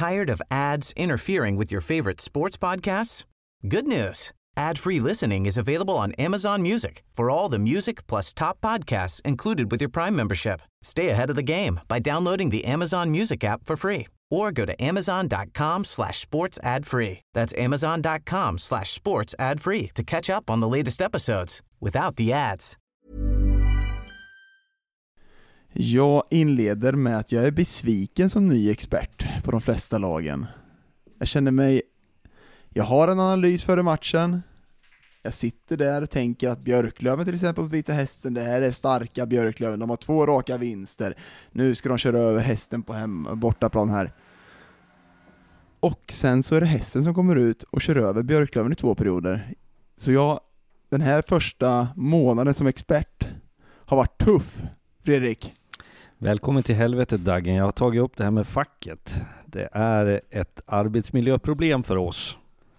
Tired of ads interfering with your favorite sports podcasts? Good news. Ad-free listening is available on Amazon Music for all the music plus top podcasts included with your Prime membership. Stay ahead of the game by downloading the Amazon Music app for free or go to amazon.com/sports ad free. That's amazon.com/sports ad free to catch up on the latest episodes without the ads. Jag inleder med att jag är besviken som ny expert på de flesta lagen. Jag har en analys före matchen. Jag sitter där och tänker att Björklöven till exempel på Vita Hästen, det här är starka Björklöven. De har 2 raka vinster. Nu ska de köra över Hästen på bortaplan här. Och sen så är det Hästen som kommer ut och kör över Björklöven i 2 perioder. Så den här första månaden som expert har varit tuff, Fredrik. Välkommen till helvetet, Daggen. Jag har tagit upp det här med facket. Det är ett arbetsmiljöproblem för oss.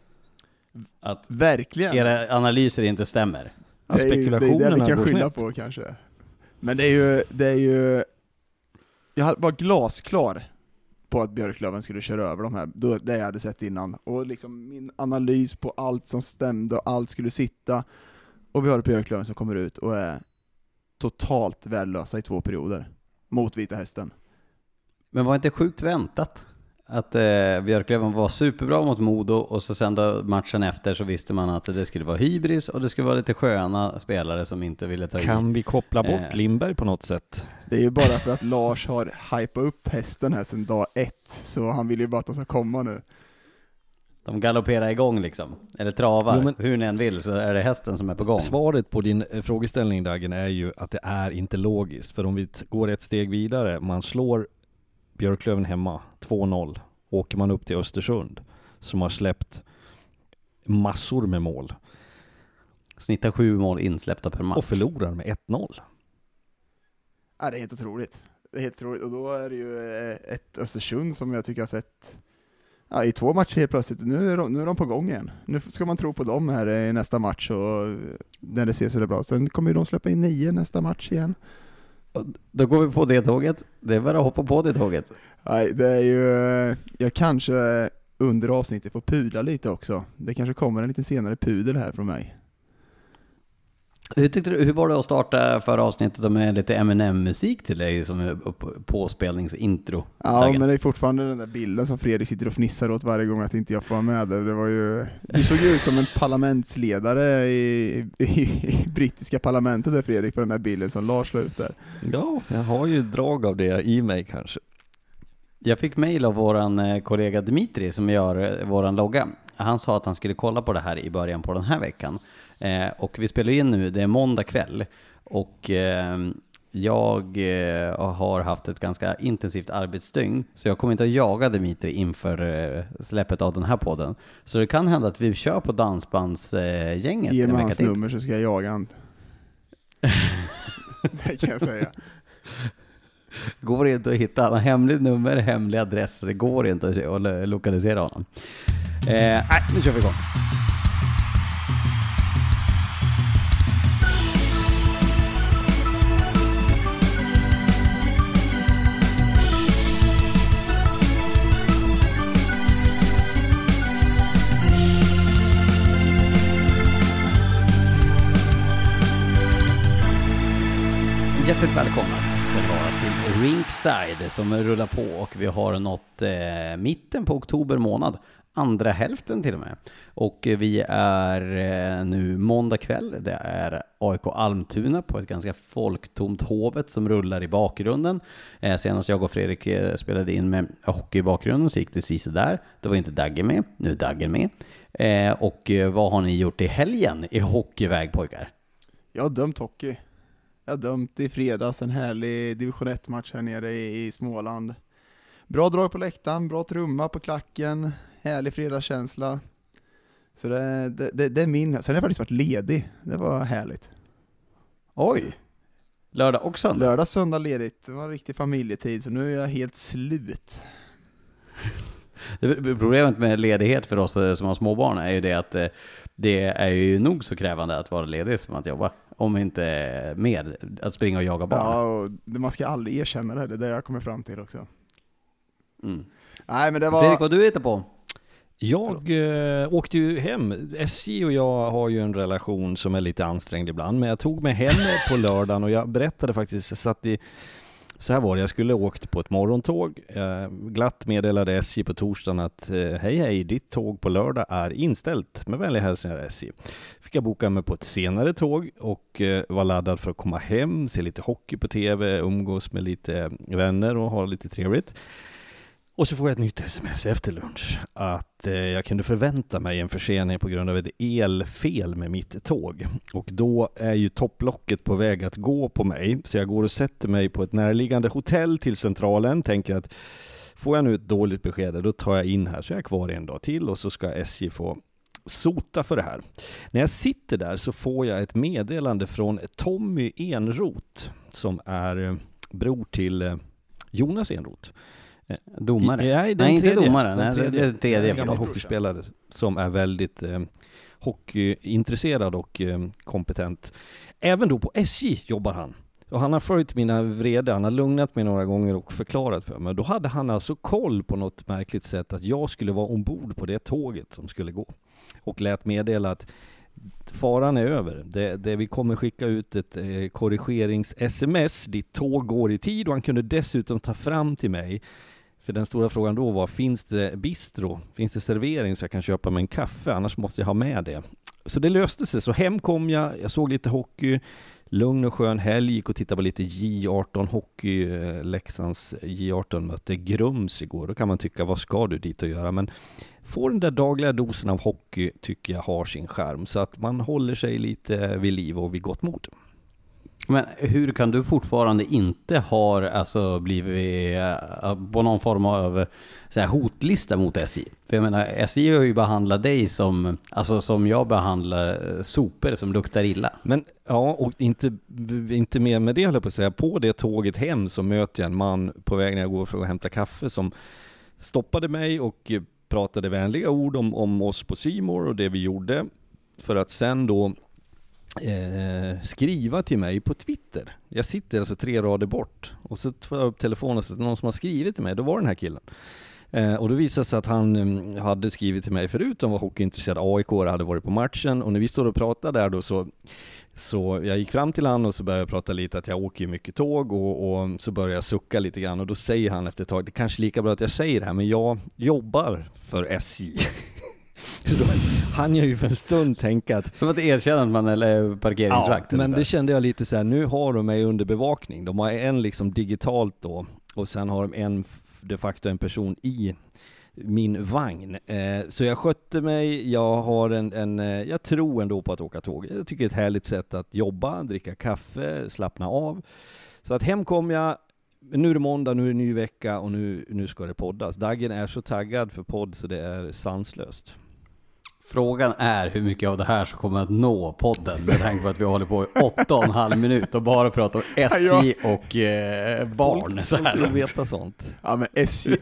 Att verkligen era analyser inte stämmer. Det är det vi kan skylla på kanske. Men det är ju jag var glasklar på att Björklöven skulle köra över de här, det jag hade sett innan. Och liksom min analys på allt som stämde och allt skulle sitta. Och vi har Björklöven som kommer ut och är totalt värdelösa i 2 perioder mot Vita Hästen. Men var inte sjukt väntat att Björklöven var superbra mot Modo och så sen då matchen efter så visste man att det skulle vara hybris och det skulle vara lite sköna spelare som inte ville ta Kan vi koppla bort Lindberg på något sätt? Det är ju bara för att Lars har hypat upp Hästen här sedan dag 1, så han vill ju bara att de ska komma nu. De galopperar igång liksom, eller travar, hur ni än vill så är det Hästen som är på gång. Svaret på din frågeställning, Dagen, är ju att det är inte logiskt. För om vi går ett steg vidare, man slår Björklöven hemma 2-0, åker man upp till Östersund som har släppt massor med mål. Snittar 7 mål insläppta per match. Och förlorar med 1-0. Ja, det är helt otroligt. Det är helt otroligt. Och då är det ju ett Östersund som jag tycker har sett i 2 matcher helt plötsligt. Nu är de på gång igen. Nu ska man tro på dem här i nästa match och när det ser så bra. Sen kommer ju de släppa in 9 nästa match igen. Då går vi på det tåget. Det är bara att hoppa på det tåget. Nej, det är ju jag kanske under avsnittet får pudla lite också. Det kanske kommer en lite senare pudel här från mig. Hur var det att starta förra avsnittet med lite M&M-musik till dig som påspelningsintro? Ja, men det är fortfarande den där bilden som Fredrik sitter och fnissar åt varje gång att inte jag får vara med. Det var ju, du såg ut som en parlamentsledare i brittiska parlamentet där, Fredrik, på den där bilden som Lars la ut där. Ja, jag har ju drag av det i mig kanske. Jag fick mejl av våran kollega Dimitri som gör våran logga. Han sa att han skulle kolla på det här i början på den här veckan. Och vi spelar in nu, det är måndag kväll. Och jag har haft ett ganska intensivt arbetsdygn. Så jag kommer inte att jaga Dimitri inför släppet av den här podden. Så det kan hända att vi kör på dansbandsgänget. Ge mig hans nummer så ska jag jaga han. Det kan jag säga. Går inte att hitta han hemligt nummer, hemlig adress. Det går inte att lokalisera honom. Nu kör vi igång. Hjärtligt välkomna ska det vara till Rinkside som rullar på och vi har nått mitten på oktober månad, andra hälften till och med. Och vi är nu måndag kväll, det är AIK Almtuna på ett ganska folktomt Hovet som rullar i bakgrunden. Senast jag och Fredrik spelade in med hockey i bakgrunden så gick det sist där. Det var inte Dagge med, nu är Daggen med. Och vad har ni gjort i helgen i hockeyväg, pojkar? Jag har dömt hockey. Jag har dömt i fredags en härlig division 1-match här nere i Småland. Bra drag på läktaren, bra trumma på klacken, härlig fredagskänsla. Så det är min. Sen har jag faktiskt varit ledig. Det var härligt. Oj! Lördag och söndag? Lördag, söndag ledigt. Det var en riktig familjetid, så nu är jag helt slut. Problemet med ledighet för oss som har småbarn är ju det att det är ju nog så krävande att vara ledig som att jobba. Om inte mer att springa och jaga barn. Ja, och man ska aldrig erkänna det. Det är det jag kommer fram till också. Mm. Nej, men det var... Fredrik, vad du hittar på? Jag åkte ju hem. SJ och jag har ju en relation som är lite ansträngd ibland, men jag tog mig hem på lördagen och jag berättade faktiskt, jag satt i, så här var det, jag skulle åkt på ett morgontåg. Glatt meddelade SJ på torsdagen att hej, ditt tåg på lördag är inställt. Med vänliga hälsningar SJ. Fick jag boka mig på ett senare tåg och var laddad för att komma hem, se lite hockey på tv, umgås med lite vänner och ha lite trevligt. Och så får jag ett nytt sms efter lunch att jag kunde förvänta mig en försening på grund av ett elfel med mitt tåg. Och då är ju topplocket på väg att gå på mig. Så jag går och sätter mig på ett närliggande hotell till centralen. Tänker att får jag nu ett dåligt besked, då tar jag in här. Så jag är kvar en dag till och så ska SJ få sota för det här. När jag sitter där så får jag ett meddelande från Tommy Enroth som är bror till Jonas Enroth. Domare? Nej, inte domare. Den tredje. Den tredje. En gammal hockeyspelare som är väldigt hockeyintresserad och kompetent. Även då på SJ jobbar han. Och han har följt mina vrede, han har lugnat mig några gånger och förklarat för mig. Då hade han alltså koll på något märkligt sätt att jag skulle vara ombord på det tåget som skulle gå. Och lät meddela att faran är över. Det vi kommer skicka ut ett korrigerings-sms. Ditt tåg går i tid och han kunde dessutom ta fram till mig. För den stora frågan då var, finns det bistro? Finns det servering så jag kan köpa mig en kaffe? Annars måste jag ha med det. Så det löste sig. Så hem kom jag såg lite hockey. Lugn och skön helg, gick och tittade på lite J18 hockey. Leksands J18 mötte Grums igår. Då kan man tycka, vad ska du dit och göra? Men får den där dagliga dosen av hockey tycker jag har sin charm. Så att man håller sig lite vid liv och vid gott mod. Men hur kan du fortfarande inte ha alltså blivit på någon form av så här, hotlista mot SJ? För jag menar, SJ har ju behandlat dig som, alltså som jag behandlar sopor som luktar illa. Men ja, och inte mer med det, höll jag på att säga. På det tåget hem så möter jag en man på väg när jag går för att hämta kaffe som stoppade mig och pratade vänliga ord om oss på C More och det vi gjorde. För att sen då skriva till mig på Twitter. Jag sitter alltså 3 rader bort och så tar jag upp telefonen och så är det någon som har skrivit till mig. Då var den här killen. Och då visade sig att han hade skrivit till mig förut. Han var hockeyintresserad. AIK hade varit på matchen och när vi står och pratar där då så jag gick fram till han och så började jag prata lite att jag åker mycket tåg och så började jag sucka lite grann och då säger han efter ett tag, det är kanske lika bra att jag säger det här, men jag jobbar för SJ. Så då hann jag ju för en stund tänka att... Som att erkänna att man är parkeringsvakt. Ja, men det kände jag lite så här, nu har de mig under bevakning. De har en liksom digitalt då och sen har de de facto en person i min vagn. Så jag skötte mig, jag har jag tror ändå på att åka tåg. Jag tycker det är ett härligt sätt att jobba, dricka kaffe, slappna av. Så att hem kom jag, nu är det måndag, nu är det ny vecka och nu ska det poddas. Dagen är så taggad för podd så det är sanslöst. Frågan är hur mycket av det här som kommer att nå podden med tanke på att vi håller på i 8,5 minuter och bara pratar om SJ och barn. Så här. Folk vill veta sånt. Ja, men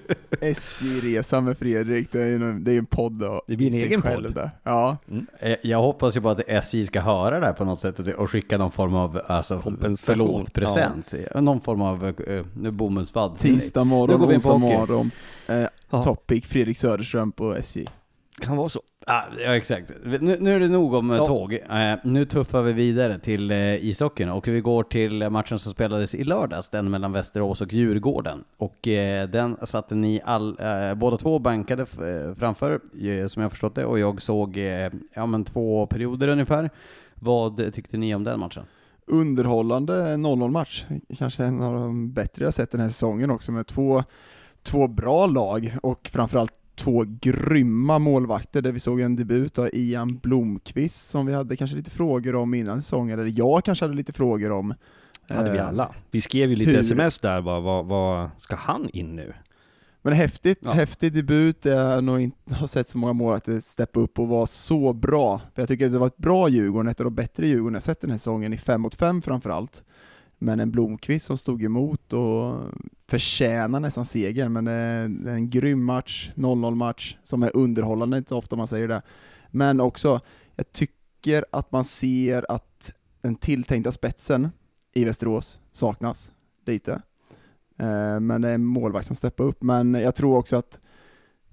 SJ-resa med Fredrik, det är en podd. Det blir en egen podd. Där. Ja. Mm. Jag hoppas ju på att SJ ska höra det här på något sätt och skicka någon form av förlåt-present. Ja. Någon form av bomullsvadd. Tisdag morgon, onsdag morgon. Topic Fredrik Söderström på SJ. Kan vara så. Ja, exakt. Nu är det nog om tåg. Nu tuffar vi vidare till ishockeyn och vi går till matchen som spelades i lördags, den mellan Västerås och Djurgården. Och den satte ni båda två bankade framför, som jag förstått det, och jag såg 2 perioder ungefär. Vad tyckte ni om den matchen? Underhållande 0-0 match. Kanske en av de bättre jag sett den här säsongen också, med två bra lag och framförallt 2 grymma målvakter, där vi såg en debut av Ian Blomqvist som vi hade kanske lite frågor om innan säsongen, eller jag kanske hade lite frågor om. Hade vi alla. Vi skrev ju lite sms där, vad ska han in nu? Men häftig debut. Jag nog inte har sett så många målvakter steppa upp och vara så bra. För jag tycker att det var ett bra Djurgården, ett av de bättre Djurgården jag sett den här säsongen i 5-mot-5 framförallt. Men en Blomqvist som stod emot och förtjänar nästan seger. Men det är en grym match, 0-0 match som är underhållande, inte ofta man säger det. Men också, jag tycker att man ser att den tilltänkta spetsen i Västerås saknas lite. Men det är en målvakt som steppar upp. Men jag tror också att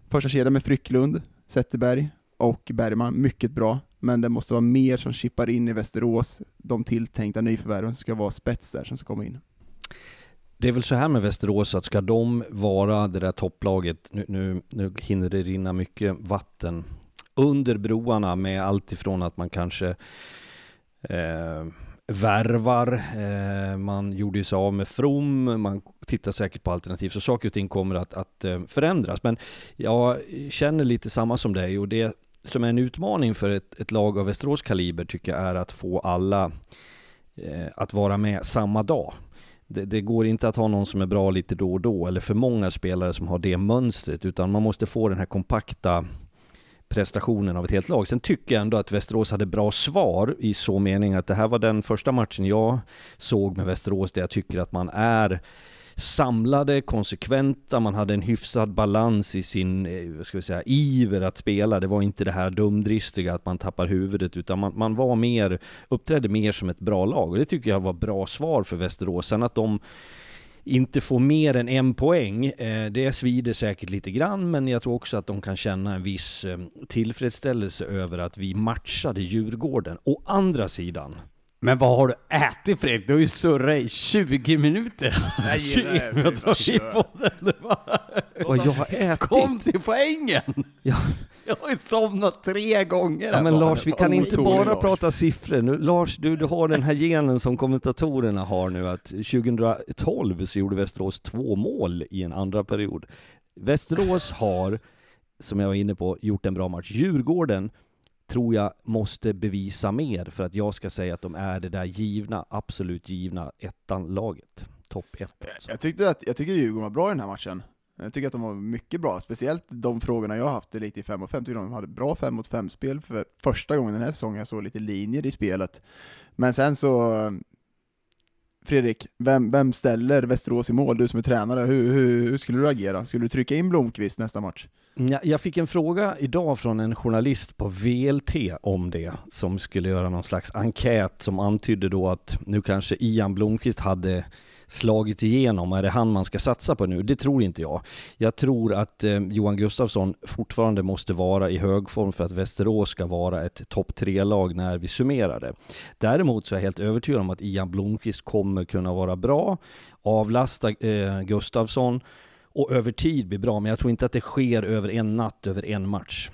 Första kedjan med Frycklund, Zetterberg och Bergman, mycket bra. Men det måste vara mer som chippar in i Västerås. De tilltänkta nyförvärven som ska vara spets där som ska komma in. Det är väl så här med Västerås att ska de vara det där topplaget, nu hinner det rinna mycket vatten under broarna med allt ifrån att man kanske värvar, man gjorde ju sig av med From, man tittar säkert på alternativ, så saker och ting kommer att förändras. Men jag känner lite samma som dig, och det som är en utmaning för ett lag av Västerås kaliber tycker jag är att få alla att vara med samma dag. Det går inte att ha någon som är bra lite då och då, eller för många spelare som har det mönstret, utan man måste få den här kompakta prestationen av ett helt lag. Sen tycker jag ändå att Västerås hade bra svar i så mening att det här var den första matchen jag såg med Västerås där jag tycker att man är samlade, konsekventa, man hade en hyfsad balans i sin iver att spela. Det var inte det här dumdristiga att man tappar huvudet, utan man var uppträdde mer som ett bra lag, och det tycker jag var bra svar för Västerås. Sen att de inte får mer än 1 poäng, det svider säkert lite grann, men jag tror också att de kan känna en viss tillfredsställelse över att vi matchade Djurgården. Å andra sidan, men vad har du ätit, Fredrik? Du har ju surrat i 20 minuter. Jag jag har ätit. Kom till poängen! Ja. Jag har ju somnat 3 gånger. Ja, men Lars, vi kan inte bara prata siffror. Nu, Lars, du har den här genen som kommentatorerna har nu, att 2012 så gjorde Västerås 2 mål i en andra period. Västerås har, som jag var inne på, gjort en bra match. Djurgården tror jag måste bevisa mer för att jag ska säga att de är det där absolut givna ettan-laget. Topp 1. Jag tycker Djurgården var bra i den här matchen. Jag tycker att de var mycket bra. Speciellt de frågorna jag har haft lite i 5 mot 5. Tycker de hade bra 5 mot 5-spel för första gången den här säsongen. Jag såg lite linjer i spelet. Men sen så... Fredrik, vem ställer Västerås i mål? Du som är tränare, hur skulle du agera? Skulle du trycka in Blomqvist nästa match? Jag fick en fråga idag från en journalist på VLT om det, som skulle göra någon slags enkät som antydde då att nu kanske Ian Blomqvist hade slagit igenom. Är det han man ska satsa på nu? Det tror inte jag. Jag tror att Johan Gustafsson fortfarande måste vara i hög form för att Västerås ska vara ett topp 3-lag när vi summerar det. Däremot så är jag helt övertygad om att Ian Blomqvist kommer kunna vara bra, avlasta Gustafsson och över tid bli bra. Men jag tror inte att det sker över en natt, över en match.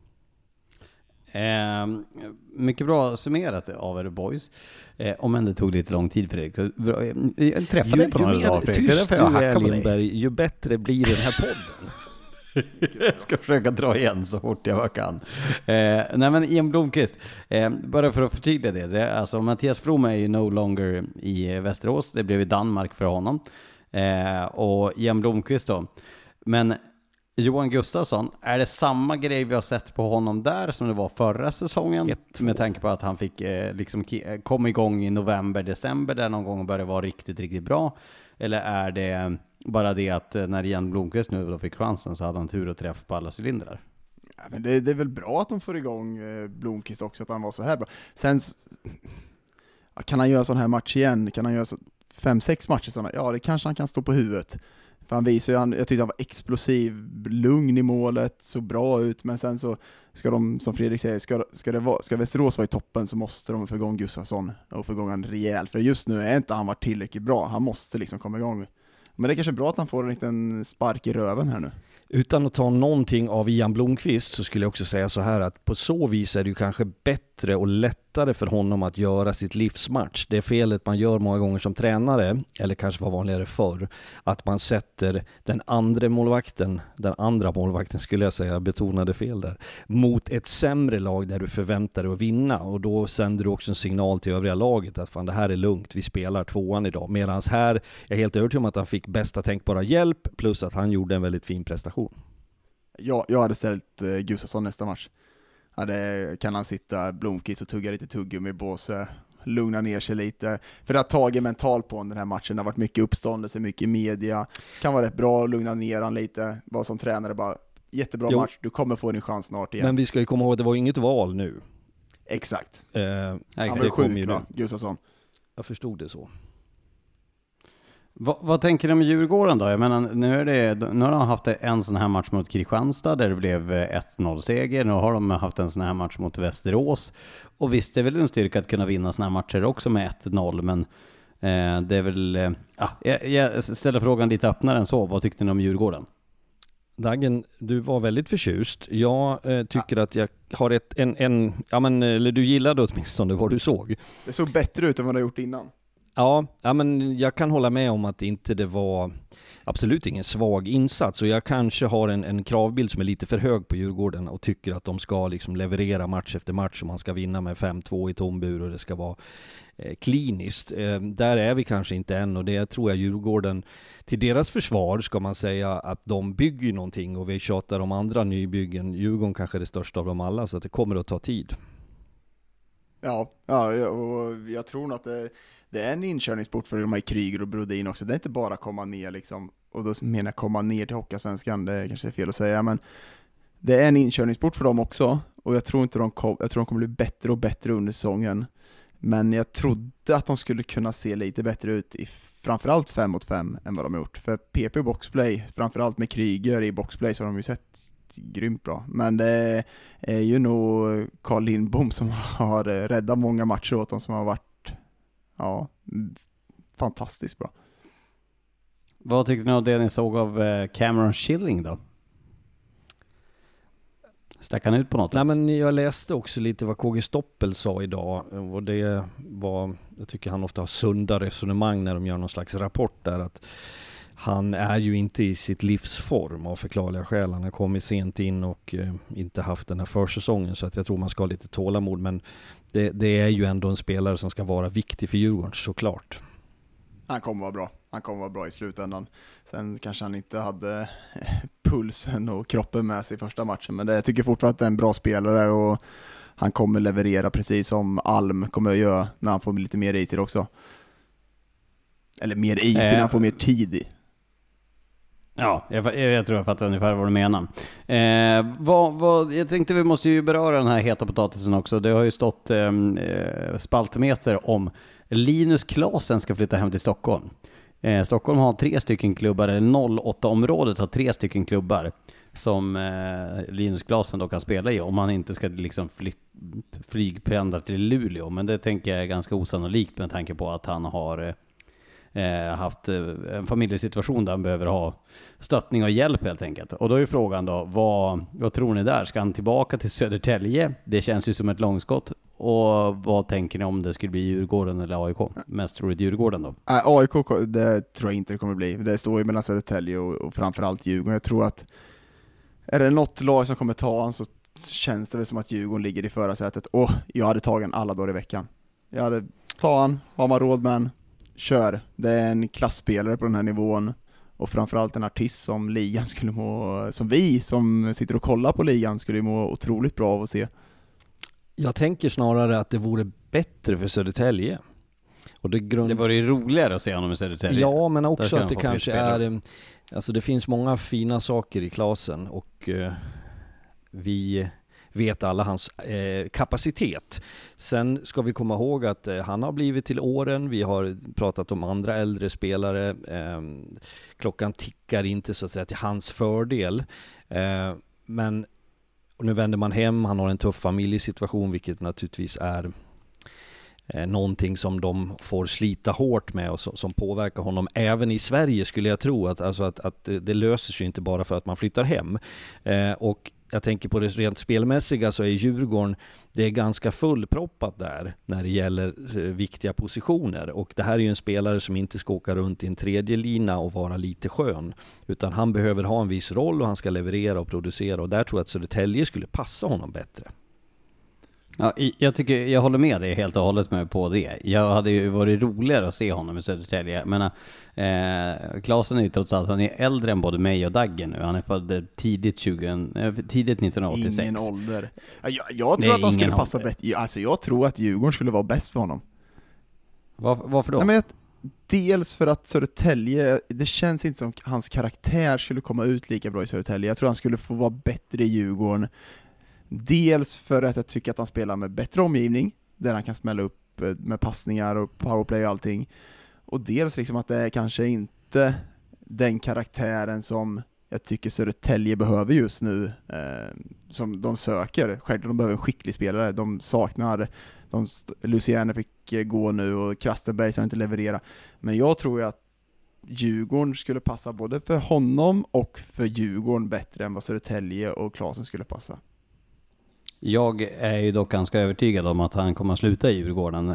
Mycket bra summerat av er boys. Om än det tog lite lång tid för Fredrik. Jag träffade dig på några dagar, Fredrik. Tyst du är, Lindberg, ju bättre blir den här podden. Jag ska försöka dra igen så fort jag kan. Nej, men Ian Blomqvist, bara för att förtydliga det. Alltså Mattias From är ju no longer i Västerås. Det blev i Danmark för honom. Och Ian Blomqvist då. Men Johan Gustafsson, är det samma grej vi har sett på honom där som det var förra säsongen? Med tanke på att han fick komma igång i november, december där någon gång började vara riktigt, riktigt bra? Eller är det bara det att när Ian Blomqvist nu då fick chansen så hade han tur och träff på alla cylindrar? Ja, men det är väl bra att de får igång Blomqvist också, att han var så här bra. Sen kan han göra sån här match igen? Kan han göra 5-6 matcher sådana? Ja, det kanske han kan stå på huvudet. För han visar ju, jag tyckte han var explosiv, lugn i målet, så bra ut, men sen så ska de, som Fredrik säger, ska Västerås vara i toppen så måste de få igång Gustafsson och få igång han rejält, för just nu är inte han varit tillräckligt bra, han måste liksom komma igång. Men det är kanske bra att han får en liten spark i röven här nu. Utan att ta någonting av Ian Blomqvist så skulle jag också säga så här att på så vis är det ju kanske bättre och lättare för honom att göra sitt livsmatch. Det felet man gör många gånger som tränare, eller kanske var vanligare förr, att man sätter den andra målvakten skulle jag säga, betonade fel där, mot ett sämre lag där du förväntar dig att vinna, och då sänder du också en signal till övriga laget att fan, det här är lugnt, vi spelar 2:an idag. Medan här är jag helt övertygad om att han fick bästa tänkbara hjälp, plus att han gjorde en väldigt fin prestation. Jag hade ställt Gustafsson nästa match. Kan han sitta Blomqvist och tugga lite tuggummi i båse, lugna ner sig lite. För det har tagit mental på den här matchen. Det har varit mycket uppståndelse, mycket media. Kan vara rätt bra att lugna ner han lite. Bara som tränare, bara jättebra match. Du kommer få din chans snart igen. Men vi ska ju komma ihåg att det var inget val nu. Exakt. Han var sjuk, va? Gustafsson. Jag förstod det så. Vad tänker du om Djurgården då? Jag menar, nu har de haft en sån här match mot Kristianstad där det blev 1-0-seger. Nu har de haft en sån här match mot Västerås. Och visst, det är väl en styrka att kunna vinna såna här matcher också med 1-0, men det är väl... jag ställer frågan lite öppnare än så. Vad tyckte ni om Djurgården? Dagen, du var väldigt förtjust. Jag tycker att jag har eller du gillade åtminstone vad du såg. Det såg bättre ut än vad det gjort innan. Ja, men jag kan hålla med om att inte det var absolut ingen svag insats, och jag kanske har en kravbild som är lite för hög på Djurgården och tycker att de ska liksom leverera match efter match och man ska vinna med 5-2 i tombur och det ska vara kliniskt. Där är vi kanske inte än, och det tror jag Djurgården, till deras försvar ska man säga att de bygger någonting, och vi tjatar om andra nybyggen. Djurgården kanske är det största av dem alla, så att det kommer att ta tid. Ja, och jag tror att det är en inkörningsport för de här Kryger och Brodin också. Det är inte bara komma ner liksom, och då menar jag komma ner till Hockeyallsvenskan, det kanske är fel att säga, men det är en inkörningsport för dem också, och jag tror de kommer bli bättre och bättre under säsongen. Men jag trodde att de skulle kunna se lite bättre ut i framförallt 5-mot-5 än vad de har gjort. För PP boxplay, framförallt med Kryger i boxplay, så har de ju sett grymt bra. Men det är ju nog Carl Lindbom som har räddat många matcher åt dem, som har varit fantastiskt bra. Vad tyckte ni av det ni såg av Cameron Schilling då? Stack han ut på något? Nej, men jag läste också lite vad KG Stoppel sa idag, och det var, jag tycker han ofta har sunda resonemang när de gör någon slags rapport där, att han är ju inte i sitt livsform av förklarliga skäl. Han har kommit sent in och inte haft den här försäsongen, så att jag tror man ska ha lite tålamod, men det är ju ändå en spelare som ska vara viktig för Djurgården, såklart. Han kommer vara bra i slutändan. Sen kanske han inte hade pulsen och kroppen med sig i första matchen, men jag tycker fortfarande att det är en bra spelare, och han kommer leverera precis som Alm kommer att göra när han får lite mer is också. Eller mer is när han får mer tid i. Ja, jag tror jag fattar ungefär vad du menar. Jag tänkte vi måste ju beröra den här heta potatisen också. Det har ju stått spaltmeter om Linus Klasen ska flytta hem till Stockholm. Stockholm har 3 stycken klubbar, eller 08-området har 3 stycken klubbar som Linus Klasen då kan spela i, om han inte ska liksom flygpendla till Luleå. Men det tänker jag är ganska osannolikt med tanke på att han har haft en familjesituation där han behöver ha stöttning och hjälp helt enkelt. Och då är ju frågan då, vad tror ni där? Ska han tillbaka till Södertälje? Det känns ju som ett långskott. Och vad tänker ni om det skulle bli Djurgården eller AIK? Mest troligt Djurgården då? AIK, det tror jag inte det kommer bli. Det står ju mellan Södertälje och framförallt Djurgården. Jag tror att är det något lag som kommer ta han, så känns det väl som att Djurgården ligger i förarsätet. Jag hade tagit alla dagar i veckan. Jag hade tagit han, har man råd med han, kör. Det är en klassspelare på den här nivån, och framförallt en artist som ligan skulle må, som vi som sitter och kollar på ligan skulle må otroligt bra av att se. Jag tänker snarare att det vore bättre för Södertälje. Och det var ju roligare att se honom i Södertälje. Ja, men också att det kanske är, alltså det finns många fina saker i Klasen, och vi vet alla hans kapacitet. Sen ska vi komma ihåg att han har blivit till åren. Vi har pratat om andra äldre spelare. Klockan tickar inte så att säga till hans fördel. Men nu vänder man hem. Han har en tuff familjesituation, vilket naturligtvis är någonting som de får slita hårt med och som påverkar honom även i Sverige, skulle jag tro. Att det löser sig inte bara för att man flyttar hem. Och jag tänker på det rent spelmässiga, så är Djurgården, det är ganska fullproppat där när det gäller viktiga positioner, och det här är ju en spelare som inte ska åka runt i en tredje lina och vara lite skön, utan han behöver ha en viss roll och han ska leverera och producera, och där tror jag att Södertälje skulle passa honom bättre. Ja, jag håller med dig helt och hållet med på det. Jag hade ju varit roligare att se honom i Södertälje. Men Klasen är ju trots allt, han är äldre än både mig och Daggen nu. Han är född tidigt 1986. Ingen ålder. Jag tror att han skulle passa bättre. Alltså jag tror att Djurgården skulle vara bäst för honom. Varför då? Nej, men dels för att Södertälje, det känns inte som hans karaktär skulle komma ut lika bra i Södertälje. Jag tror han skulle få vara bättre i Djurgården. Dels för att jag tycker att han spelar med bättre omgivning, där han kan smälla upp med passningar och powerplay och allting. Och dels liksom att det är kanske inte den karaktären som jag tycker Södertälje behöver just nu, som de söker. Självklart de behöver en skicklig spelare. De saknar, Luciano fick gå nu och Krastenberg som inte leverera. Men jag tror ju att Djurgården skulle passa både för honom och för Djurgården bättre än vad Södertälje och Klasen skulle passa. Jag är ju dock ganska övertygad om att han kommer att sluta i Djurgården.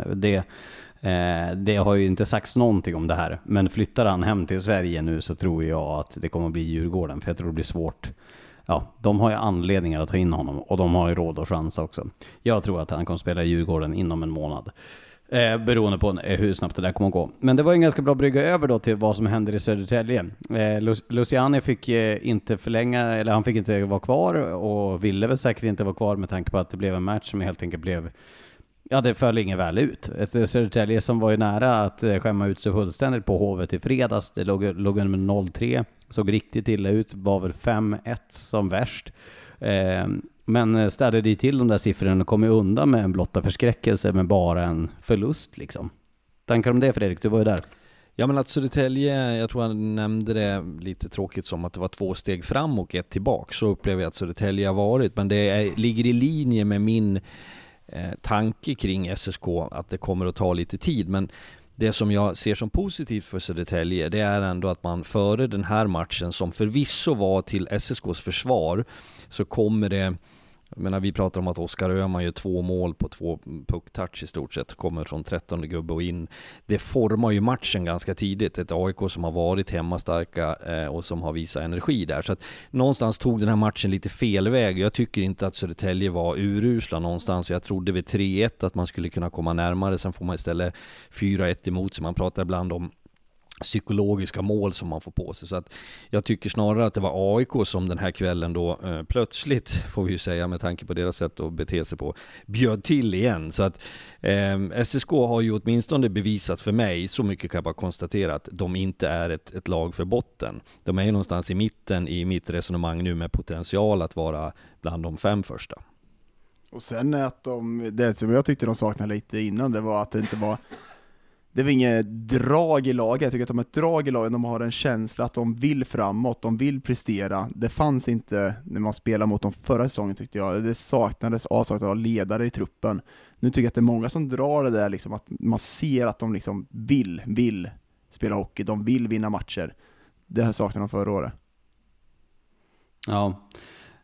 Det har ju inte sagts någonting om det här. Men flyttar han hem till Sverige nu så tror jag att det kommer att bli Djurgården. För jag tror det blir svårt. Ja, de har ju anledningar att ta in honom. Och de har ju råd och chans också. Jag tror att han kommer att spela i Djurgården inom en månad. Beroende på hur snabbt det där kommer att gå. Men det var en ganska bra brygga över då till vad som händer i Södertälje. Luciani fick inte förlänga, eller han fick inte vara kvar och ville väl säkert inte vara kvar med tanke på att det blev en match som helt enkelt blev, ja, det föll ingen väl ut. Ett Södertälje som var ju nära att skämma ut sig fullständigt på Hovet i fredags. Det låg med 0-3, såg riktigt illa ut, var väl 5-1 som värst. Men städade de till de där siffrorna och kom ju undan med en blotta förskräckelse med bara en förlust liksom. Tankar om det, Fredrik? Du var ju där. Ja, men att Södertälje, jag tror han nämnde det lite tråkigt som att det var 2 steg fram och 1 tillbaka. Så upplever jag att Södertälje har varit. Men det ligger i linje med min tanke kring SSK att det kommer att ta lite tid. Men det som jag ser som positivt för Södertälje, det är ändå att man före den här matchen, som förvisso var till SSKs försvar, så kommer det, jag menar, vi pratar om att Oskar Öhman gör 2 mål på 2 pucktouch i stort sett, kommer från 13 gubbe och in. Det formar ju matchen ganska tidigt, ett AIK som har varit hemmastarka och som har visat energi där. Så att någonstans tog den här matchen lite fel väg. Jag tycker inte att Södertälje var urusla någonstans. Jag trodde vid 3-1 att man skulle kunna komma närmare. Sen får man istället 4-1 emot, så man pratar ibland om psykologiska mål som man får på sig. Så att jag tycker snarare att det var AIK som den här kvällen då plötsligt, får vi ju säga med tanke på deras sätt att bete sig på, bjöd till igen. Så att SSK har ju åtminstone bevisat för mig, så mycket kan jag bara konstatera, att de inte är ett lag för botten. De är ju någonstans i mitten i mitt resonemang nu, med potential att vara bland de 5 första. Och sen att det som jag tyckte de saknade lite innan, det var att det var inget drag i laget. Jag tycker att de har ett drag i laget. De har en känsla att de vill framåt, de vill prestera. Det fanns inte när man spelade mot dem förra säsongen, tyckte jag. Det saknades av ledare i truppen. Nu tycker jag att det är många som drar det där, liksom, att man ser att de liksom vill spela hockey. De vill vinna matcher. Det här saknade de förra året. Ja.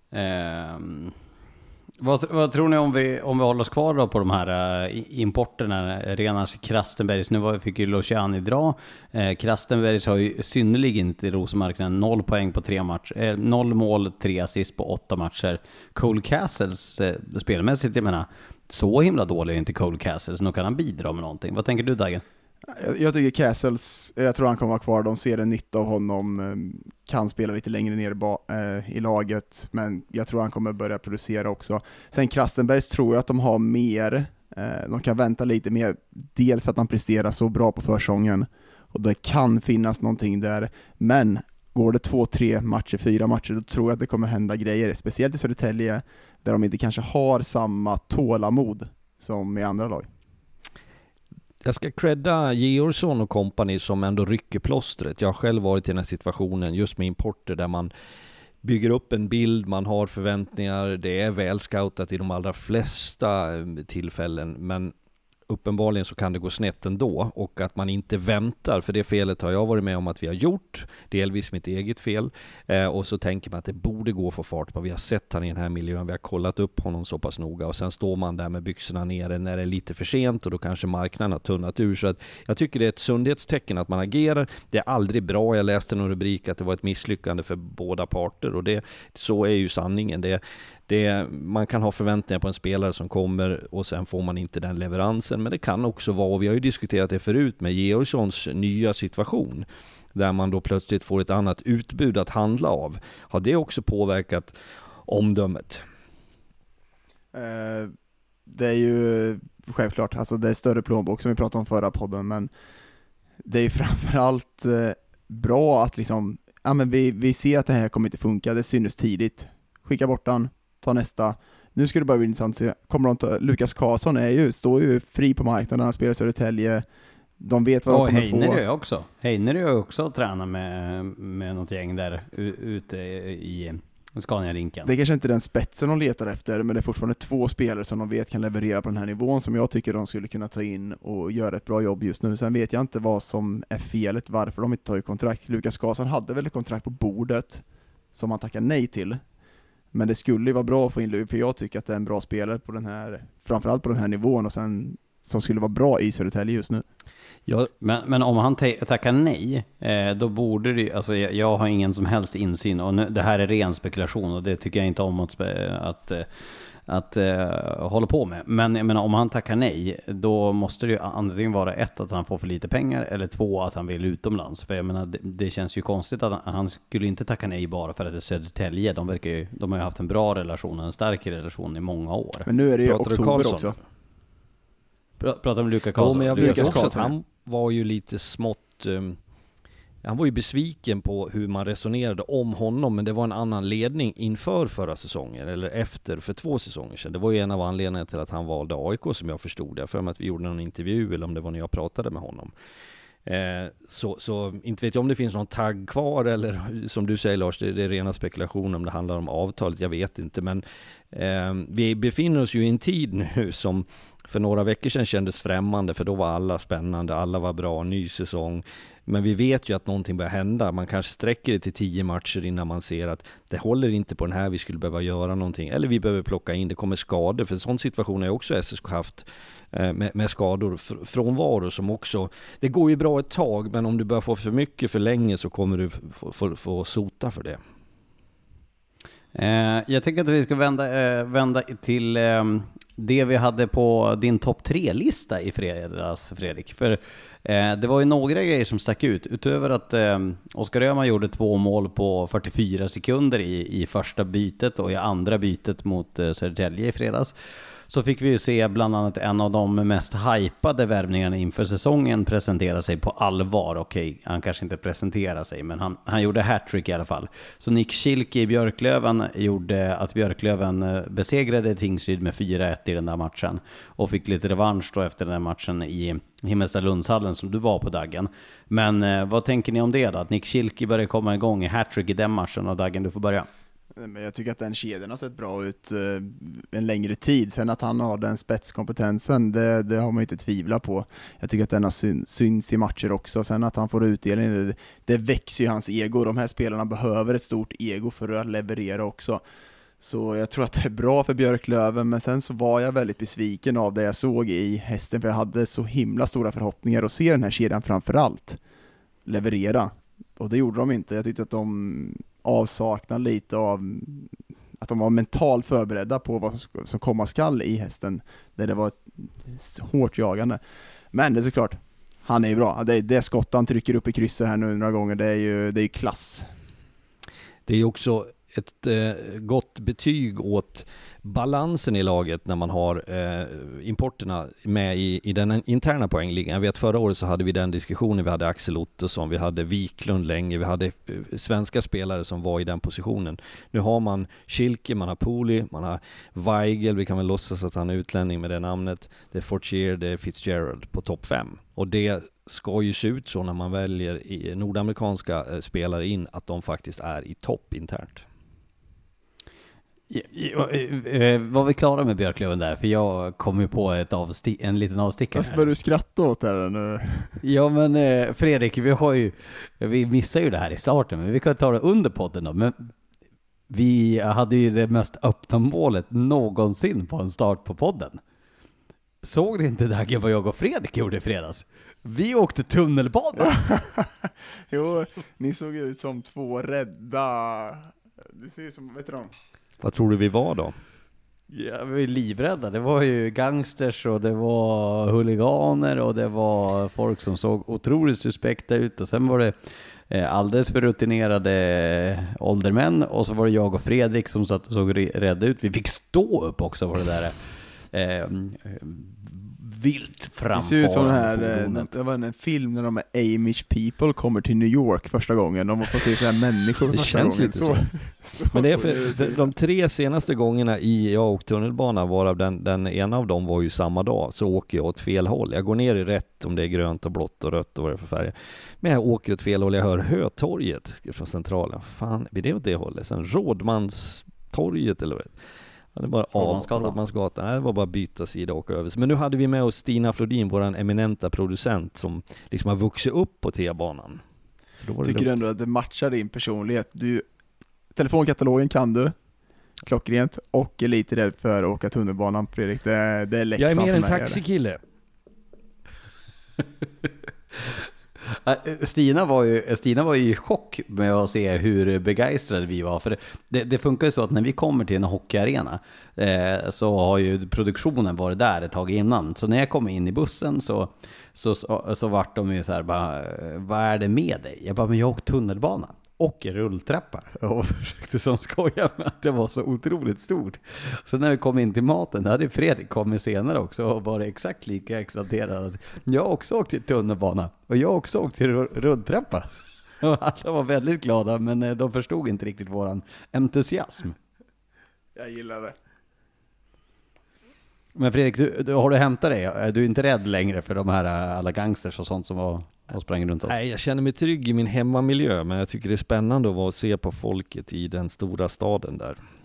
Vad tror ni om vi håller oss kvar då på de här importerna? Renars Krastenbergs, nu fick ju Luciani dra. Krastenbergs har ju synnerligen inte i Rosenmarknaden, 0 poäng på 3 matcher, 0 mål, 3 assist på 8 matcher. Cole Castles spelmässigt, jag menar, så himla dålig är inte Cole Castles, nu kan han bidra med någonting. Vad tänker du, Dagen? Jag tycker Castles, jag tror han kommer vara kvar. De ser en nytta av honom, kan spela lite längre ner i laget, men jag tror han kommer börja producera också. Sen Krastenbergs tror jag att de har mer, de kan vänta lite mer, dels för att han presterar så bra på försången och det kan finnas någonting där, men går det 2-3 matcher, 4 matcher, då tror jag att det kommer hända grejer, speciellt i Södertälje där de inte kanske har samma tålamod som i andra lag. Jag ska credda Georgsson och kompani som ändå rycker plåstret. Jag har själv varit i den här situationen just med importer där man bygger upp en bild, man har förväntningar, det är väl scoutat i de allra flesta tillfällen, men uppenbarligen så kan det gå snett ändå, och att man inte väntar, för det felet har jag varit med om att vi har gjort, delvis mitt eget fel, och så tänker man att det borde gå att få fart på, vi har sett han i den här miljön, vi har kollat upp honom så pass noga, och sen står man där med byxorna nere när det är lite för sent och då kanske marknaden har tunnat ur. Så att jag tycker det är ett sundhetstecken att man agerar. Det är aldrig bra, jag läste någon rubrik att det var ett misslyckande för båda parter, och så är ju sanningen. Man kan ha förväntningar på en spelare som kommer och sen får man inte den leveransen, men det kan också vara, och vi har ju diskuterat det förut med Georgssons nya situation, där man då plötsligt får ett annat utbud att handla av. Har det också påverkat omdömet? Det är ju självklart, alltså det är större plånbok som vi pratade om förra podden, men det är ju framförallt bra att liksom, ja, men vi ser att det här kommer inte funka, det synes tidigt. Skicka bort den, ta nästa. Nu ska det bara bli intressant att se. Lukas Karlsson står ju fri på marknaden, han spelar i Södertälje. De vet vad de kommer få. Också. Heinerö är också tränat med något gäng där ute i Scania-rinken. Det är kanske inte den spetsen de letar efter, men det är fortfarande 2 spelare som de vet kan leverera på den här nivån som jag tycker de skulle kunna ta in och göra ett bra jobb just nu. Sen vet jag inte vad som är felet, varför de inte tar i kontrakt. Lukas Karlsson hade väl ett kontrakt på bordet som han tackar nej till. Men det skulle ju vara bra att få in Lukas, för jag tycker att det är en bra spelare på den här, framförallt på den här nivån, och sen som skulle vara bra i Södertälje just nu. Ja, men om han tackar nej, då borde det, alltså jag har ingen som helst insyn, och det här är ren spekulation och det tycker jag inte om att hålla på med. Men jag menar, om han tackar nej, då måste det ju antingen vara 1 att han får för lite pengar, eller 2 att han vill utomlands. För jag menar, det känns ju konstigt att han skulle inte tacka nej bara för att det är Södertälje. De har ju haft en bra relation, en stark relation i många år. Men nu är det ju Pratar oktober också. Pratar om Lukas Karlsson. Ja, men jag vet också att han var ju lite smått... han var ju besviken på hur man resonerade om honom, men det var en annan ledning inför förra säsongen, eller efter, för 2 säsonger sedan. Det var ju en av anledningarna till att han valde AIK, som jag förstod det. För mig att vi gjorde någon intervju, eller om det var när jag pratade med honom. Så inte vet jag om det finns någon tagg kvar, eller som du säger Lars, det är rena spekulation om det handlar om avtalet, jag vet inte. Men vi befinner oss ju i en tid nu som för några veckor sedan kändes främmande, för då var alla spännande, alla var bra, ny säsong. Men vi vet ju att någonting börjar hända. Man kanske sträcker det till 10 matcher innan man ser att det håller inte på den här, vi skulle behöva göra någonting. Eller vi behöver plocka in, det kommer skador. För en sån situation har också SSK haft med skador frånvaro som också... Det går ju bra ett tag, men om du börjar få för mycket för länge så kommer du få sota för det. Jag tänker att vi ska vända till det vi hade på din topp 3-lista i fredags, Fredrik. För det var ju några grejer som stack ut. Utöver att Oskar Öhman gjorde 2 mål på 44 sekunder i första bytet och i andra bytet mot Södertälje i fredags, så fick vi ju se bland annat en av de mest hypade värvningarna inför säsongen presentera sig på allvar. Okej, han kanske inte presenterade sig, men han gjorde hattrick i alla fall. Så Nick Schilke i Björklöven gjorde att Björklöven besegrade Tingsryd med 4-1 i den där matchen och fick lite revansch då efter den där matchen i Himmelstalundshallen som du var på, Daggen. Men vad tänker ni om det då? Att Nick Schilke började komma igång i hattrick i den matchen, och Daggen, du får börja. Men jag tycker att den kedjan har sett bra ut en längre tid. Sen att han har den spetskompetensen, det har man ju inte tvivla på. Jag tycker att den har syns i matcher också. Sen att han får utdelning, det växer ju hans ego. De här spelarna behöver ett stort ego för att leverera också. Så jag tror att det är bra för Björklöven, men sen så var jag väldigt besviken av det jag såg i Hästen, för jag hade så himla stora förhoppningar att se den här kedjan framförallt leverera. Och det gjorde de inte. Jag tyckte att de avsaknade lite av att de var mentalt förberedda på vad som komma skall i Hästen, där det var ett hårt jagande. Men det är såklart, han är ju bra. Det skott han trycker upp i krysset här nu några gånger, det är ju klass. Det är ju också ett gott betyg åt balansen i laget när man har importerna med i den interna poängligan. Jag vet förra året så hade vi den diskussionen, vi hade Axel Ottosson, vi hade Wiklund länge, vi hade svenska spelare som var i den positionen. Nu har man Schilke, man har Pooley, man har Weigel, vi kan väl låtsas att han är utlänning med det namnet, det är Fortier, det är Fitzgerald på topp 5. Och det ska ju se ut så när man väljer i nordamerikanska spelare in, att de faktiskt är i topp internt. Var vi klara med Björklöven där? För jag kom ju på en liten avstickare. Vad börjar du skratta åt här nu? Ja, men Fredrik, vi missar ju det här i starten, men vi kan ta det under podden då. Men vi hade ju det mest öppna målet någonsin på en start på podden. Såg ni inte Dagge vad jag och Fredrik gjorde i fredags? Vi åkte tunnelbana. Jo, ni såg ut som 2 rädda. Det ser ut som, vet du de? Vad tror du vi var då? Ja, vi var livrädda. Det var ju gangsters och det var huliganer och det var folk som såg otroligt suspekta ut. Och sen var det alldeles för rutinerade åldermän. Och så var det jag och Fredrik som satt och såg rädda ut. Vi fick stå upp också på det där vilt framfara. Det ser ut som det var en film när de Amish people kommer till New York första gången. De får se så här människor det första känns gången. Lite så. Men det är för de 3 senaste gångerna jag åkt tunnelbana, varav den ena av dem var ju samma dag, så åker jag åt fel håll. Jag går ner i rätt om det är grönt och blått och rött och vad det är för färger. Men jag åker åt fel håll, jag hör Hötorget från centralen. Fan, blir det åt det hållet? Sen Rådmanstorget eller vad det är. Det är bara Rådmansgatan. Det var bara byta sida och åka över. Men nu hade vi med oss Stina Flodin, våran eminenta producent, som liksom har vuxit upp på T-banan. Tycker du ändå att det matchar din personlighet? Telefonkatalogen kan du, klockrent, och är lite rädd för att åka tunnelbanan, Fredrik. Det är läxan. Jag är mer en taxikille. Stina var ju i chock med att se hur begeistrade vi var, för det funkar ju så att när vi kommer till en hockeyarena så har ju produktionen varit där ett tag innan, så när jag kom in i bussen så vart de ju så här bara, vad är det med dig? Jag bara, men jag åker tunnelbana och rulltrappa, och försökte som skoja med att det var så otroligt stort. Så när vi kom in till maten, då hade Fredrik kommit senare också och var exakt lika exalterad. Jag har också åkt till tunnelbana och jag har också åkt till rulltrappa. Och alla var väldigt glada, men de förstod inte riktigt våran entusiasm. Jag gillar det. Men Fredrik, du har du hämtat dig? Är du inte rädd längre för de här alla gangsters och sånt som var och sprang runt oss? Nej, jag känner mig trygg i min hemmamiljö, men jag tycker det är spännande att vara och se på folket i den stora staden där.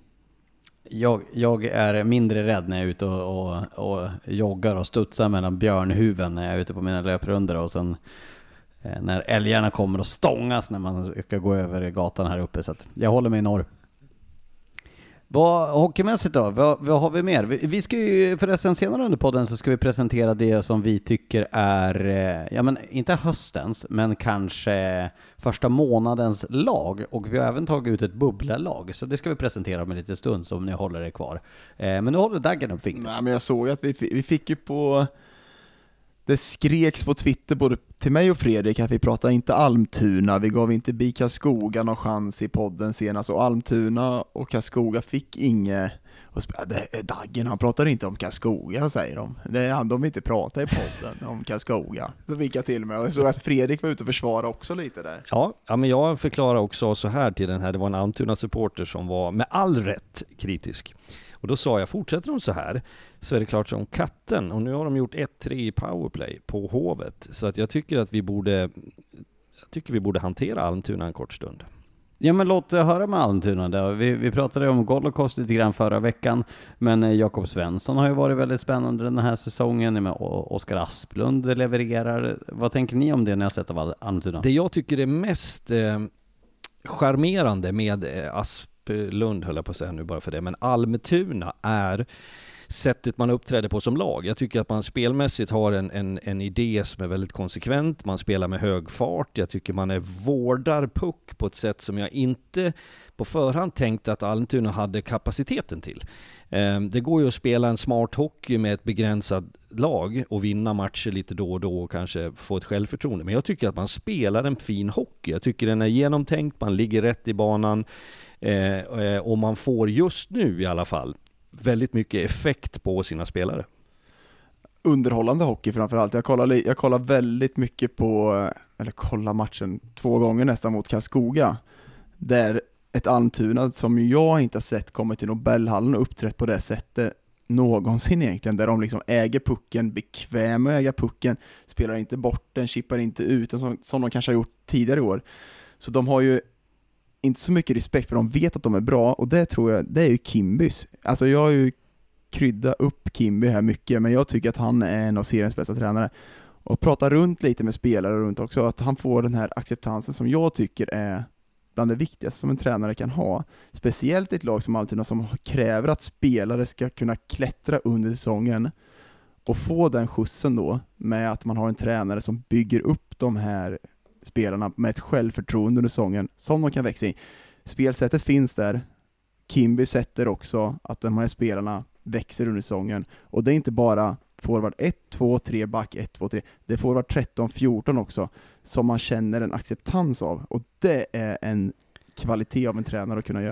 Jag är mindre rädd när jag är ute och joggar och studsar mellan björnhuven när jag är ute på mina löprundor, och sen när älgarna kommer och stångas när man ska gå över gatan här uppe, så att jag håller mig i norr. Hockeymässigt då, vad har vi mer? Vi ska ju förresten senare under podden så ska vi presentera det som vi tycker är, ja men inte höstens, men kanske första månadens lag, och vi har även tagit ut ett bubblalag, så det ska vi presentera om en liten stund, så om ni håller er kvar. Men nu håller Daggen upp fingret. Nej, men jag såg att vi fick ju på... Det skreks på Twitter både till mig och Fredrik att vi pratade inte Almtuna, vi gav inte BIK Karlskoga någon chans i podden senast, och Almtuna och Karlskoga fick inget. Daggen, han pratar inte om Karlskoga, säger de. Det är han, de inte pratar i podden om Karlskoga. Så fick jag till mig, och jag såg att Fredrik var ute och försvara också lite där. Ja, men jag förklarar också så här till den här, det var en Almtuna-supporter som var med all rätt kritisk. Och då sa jag, fortsätter de så här så är det klart som katten. Och nu har de gjort 1-3 i powerplay på Hovet. Så att jag tycker att vi borde hantera Almtuna en kort stund. Ja, men låt höra med Almtuna då. Vi pratade om Golokost lite grann förra veckan, men Jakob Svensson har ju varit väldigt spännande den här säsongen, med Oskar Asplund levererar. Vad tänker ni om det när jag sett av Almtuna? Det jag tycker är mest charmerande med Asplund, höll jag på att säga nu bara för det, men Almtuna är sättet man uppträder på som lag. Jag tycker att man spelmässigt har en idé som är väldigt konsekvent. Man spelar med hög fart. Jag tycker man vårdar puck på ett sätt som jag inte på förhand tänkte att Almtuna hade kapaciteten till. Det går ju att spela en smart hockey med ett begränsat lag och vinna matcher lite då och då och kanske få ett självförtroende. Men jag tycker att man spelar en fin hockey. Jag tycker den är genomtänkt, man ligger rätt i banan och man får just nu i alla fall väldigt mycket effekt på sina spelare. Underhållande hockey framförallt. Jag kollar väldigt mycket på, eller kollar matchen 2 gånger nästan mot Karlskoga, där ett Almtuna som jag inte har sett kommer till Nobelhallen och uppträtt på det sättet någonsin egentligen, där de liksom äger pucken, bekväma att äga pucken, spelar inte bort den, chippar inte ut den som de kanske har gjort tidigare i år. Så de har ju inte så mycket respekt, för de vet att de är bra, och det tror jag, det är ju Kimbys. Alltså jag har ju kryddat upp Kimby här mycket, men jag tycker att han är en av seriens bästa tränare. Och prata runt lite med spelare runt också, att han får den här acceptansen som jag tycker är bland det viktigaste som en tränare kan ha. Speciellt i ett lag som Almtuna som kräver att spelare ska kunna klättra under säsongen, och få den skjutsen då med att man har en tränare som bygger upp de här spelarna med ett självförtroende under säsongen som de kan växa i. Spelsättet finns där. Kimby sätter också att de här spelarna växer under säsongen. Och det är inte bara forward 1, 2, 3, back 1, 2, 3. Det är forward 13, 14 också som man känner en acceptans av. Och det är en kvalitet av en tränare att kunna göra.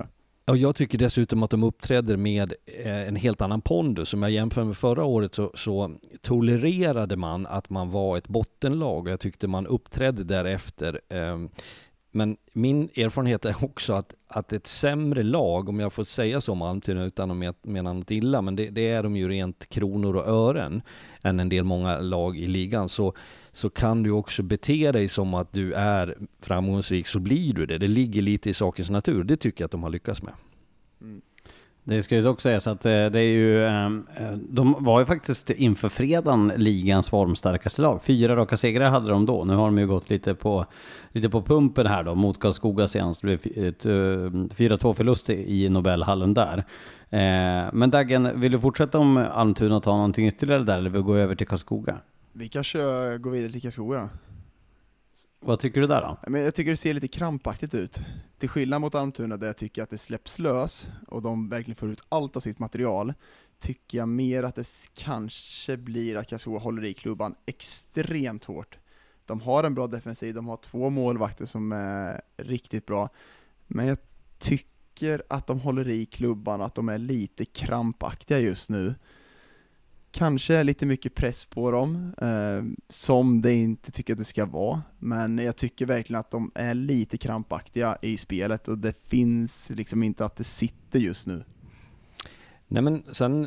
Ja, jag tycker dessutom att de uppträder med en helt annan pondus. Om jag jämför med förra året så tolererade man att man var ett bottenlag. Jag tyckte man uppträdde därefter. Men min erfarenhet är också att ett sämre lag, om jag får säga så om Almtuna utan att mena något illa, men det är de ju rent kronor och ören än en del många lag i ligan, så kan du också bete dig som att du är framgångsrik, så blir du det. Det ligger lite i sakens natur. Det tycker jag att de har lyckats med. Mm. Det ska ju också sägas att det är ju, de var ju faktiskt inför fredagen ligans formstarkaste lag. 4 raka segrar hade de då. Nu har de ju gått lite på pumpen här då. Mot Karlskoga senast blev 4-2 förlust i Nobelhallen där. Men Daggen, vill du fortsätta om Almtuna och ta någonting ytterligare där, eller vill vi gå över till Karlskoga? Vi kanske går vidare till Karlskoga. Vad tycker du där då? Men jag tycker det ser lite krampaktigt ut. Till skillnad mot Almtuna där jag tycker att det släpps lös och de verkligen får ut allt av sitt material, tycker jag mer att det kanske blir att Karlskoga håller i klubban extremt hårt. De har en bra defensiv, de har 2 målvakter som är riktigt bra. Men jag tycker att de håller i klubban, att de är lite krampaktiga just nu. Kanske är lite mycket press på dem, som det inte tycker att det ska vara. Men jag tycker verkligen att de är lite krampaktiga i spelet och det finns liksom inte att det sitter just nu. Nej, men sen,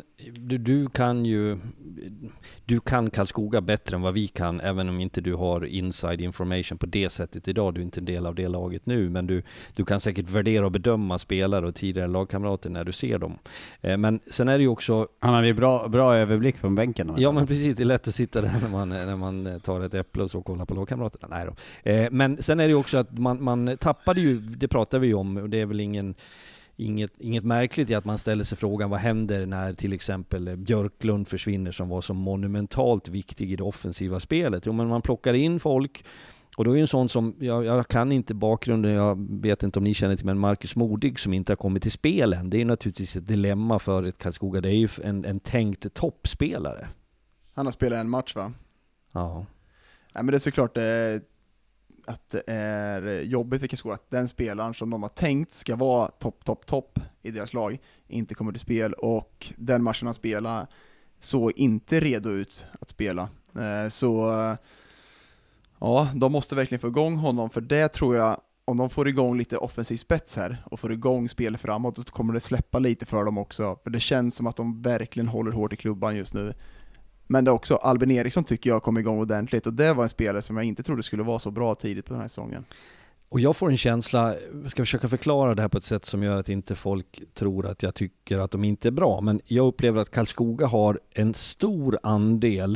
du kan Karlskoga bättre än vad vi kan, även om inte du har inside information på det sättet idag. Du är inte en del av det laget nu, men du kan säkert värdera och bedöma spelare och tidigare lagkamrater när du ser dem. Men sen är det ju också... Han har ju bra överblick från bänken. Ja, men precis. Det är lätt att sitta där när man tar ett äpple och så kollar på lagkamraterna. Nej då. Men sen är det ju också att man tappade ju, det pratar vi om, och det är väl inget märkligt i att man ställer sig frågan, vad händer när till exempel Björklund försvinner som var så monumentalt viktig i det offensiva spelet? Jo, men man plockar in folk, och då är ju en sån som, jag kan inte bakgrunden, jag vet inte om ni känner till, men Marcus Modig som inte har kommit till spel än. Det är naturligtvis ett dilemma för ett Karlskoga. Det är ju en tänkt toppspelare. Han har spelat en match, va? Ja. Nej, men det är såklart att det är jobbigt för Karlskoga att den spelaren som de har tänkt ska vara topp i deras lag inte kommer till spel, och den matchen han spelar så inte redo ut att spela. Så ja, de måste verkligen få igång honom, för det tror jag, om de får igång lite offensiv spets här och får igång spel framåt, då kommer det släppa lite för dem också, för det känns som att de verkligen håller hårt i klubban just nu. Men det är också Albin Eriksson tycker jag kom igång ordentligt, och det var en spelare som jag inte trodde skulle vara så bra tidigt på den här säsongen. Och jag får en känsla, jag ska försöka förklara det här på ett sätt som gör att inte folk tror att jag tycker att de inte är bra, men jag upplever att Karlskoga har en stor andel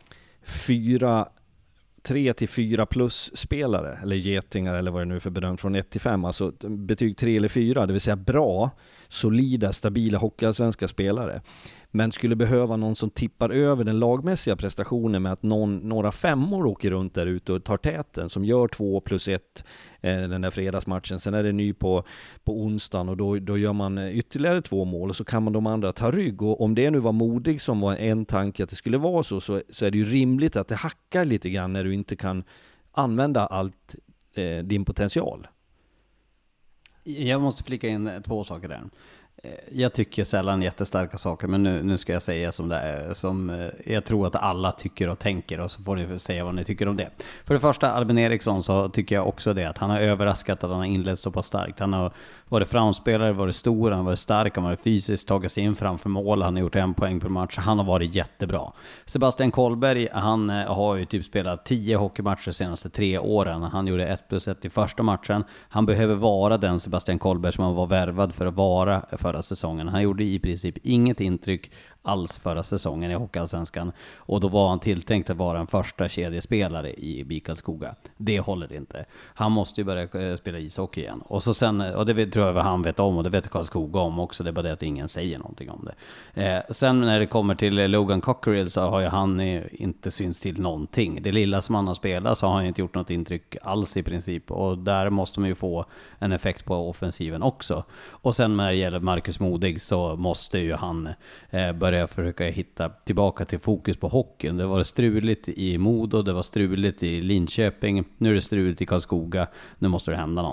3-4 plus spelare, eller getingar eller vad det nu är för bedömt, från 1-5, alltså betyg 3 eller 4, det vill säga bra, solida, stabila hockeyallsvenska spelare. Men skulle behöva någon som tippar över den lagmässiga prestationen med att några 5-or åker runt där ute och tar täten, som gör 2+1 den där fredagsmatchen. Sen är det ny på onsdagen, och då gör man ytterligare 2 mål, och så kan man de andra ta rygg. Och om det nu var Modig som var en tanke att det skulle vara så är det ju rimligt att det hackar lite grann när du inte kan använda allt din potential. Jag måste flika in 2 saker där. Jag tycker sällan jättestarka saker, men nu ska jag säga som det är, som jag tror att alla tycker och tänker, och så får ni säga vad ni tycker om det. För det första, Albin Eriksson, så tycker jag också det, att han har överraskat att han har inlett så pass starkt. Han har varit framspelare, varit stor, han har varit stark, han har varit fysiskt, tagit sig in framför mål, han har gjort 1 poäng per match, han har varit jättebra. Sebastian Kollberg, han har ju typ spelat 10 hockeymatcher de senaste 3 åren. Han gjorde 1+1 i första matchen. Han behöver vara den Sebastian Kollberg som han var värvad för att vara förra säsongen. Han gjorde i princip inget intryck alls förra säsongen i Hockeyallsvenskan, och då var han tilltänkt att vara en första kedjespelare i BIK Karlskoga. Det håller inte. Han måste ju börja spela ishockey igen. Och så sen, och det tror jag han vet om, och det vet Karlskoga om också, det är bara det att ingen säger någonting om det. Sen när det kommer till Logan Cockerill, så har ju han inte syns till någonting. Det lilla som han har spelat, så har han inte gjort något intryck alls i princip, och där måste man ju få en effekt på offensiven också. Och sen när det gäller Marcus Modig, så måste ju han börja försöka hitta tillbaka till fokus på hockeyn. Det var struligt i Modo, det var struligt i Linköping, nu är det struligt i Karlskoga. Nu måste det hända någonting.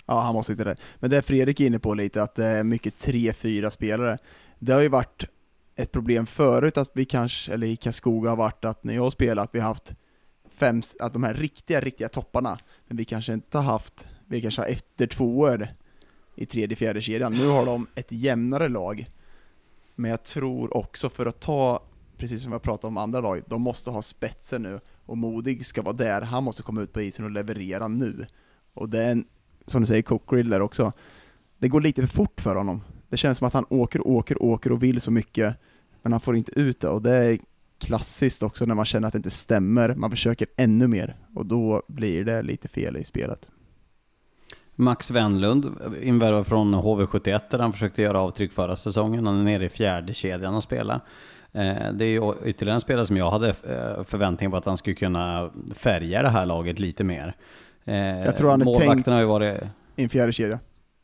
Ja, han måste inte det. Men det är Fredrik inne på lite, att det är mycket 3-4 spelare. Det har ju varit ett problem förut att vi kanske, eller i Karlskoga har varit att när jag spelar att vi har haft att de här riktiga topparna, men vi kanske inte har haft, vi kanske har efter 2 år i tredje, fjärde kedjan. Nu har de ett jämnare lag. Men jag tror också, för att ta, precis som jag pratade om andra lag, de måste ha spetsen nu. Och Modig ska vara där. Han måste komma ut på isen och leverera nu. Och det är en, som du säger, Cockgriller också. Det går lite för fort för honom. Det känns som att han åker och vill så mycket. Men han får inte ut det. Och det är klassiskt också när man känner att det inte stämmer. Man försöker ännu mer. Och då blir det lite fel i spelet. Max Wendlund invärvad från HV71 där han försökte göra avtryck förra säsongen. Han är nere i fjärde kedjan och spela. Det är ju ytterligare en spelare som jag hade förväntningar på att han skulle kunna färga det här laget lite mer. Jag tror han är tänkt har ju varit i en fjärde kedja.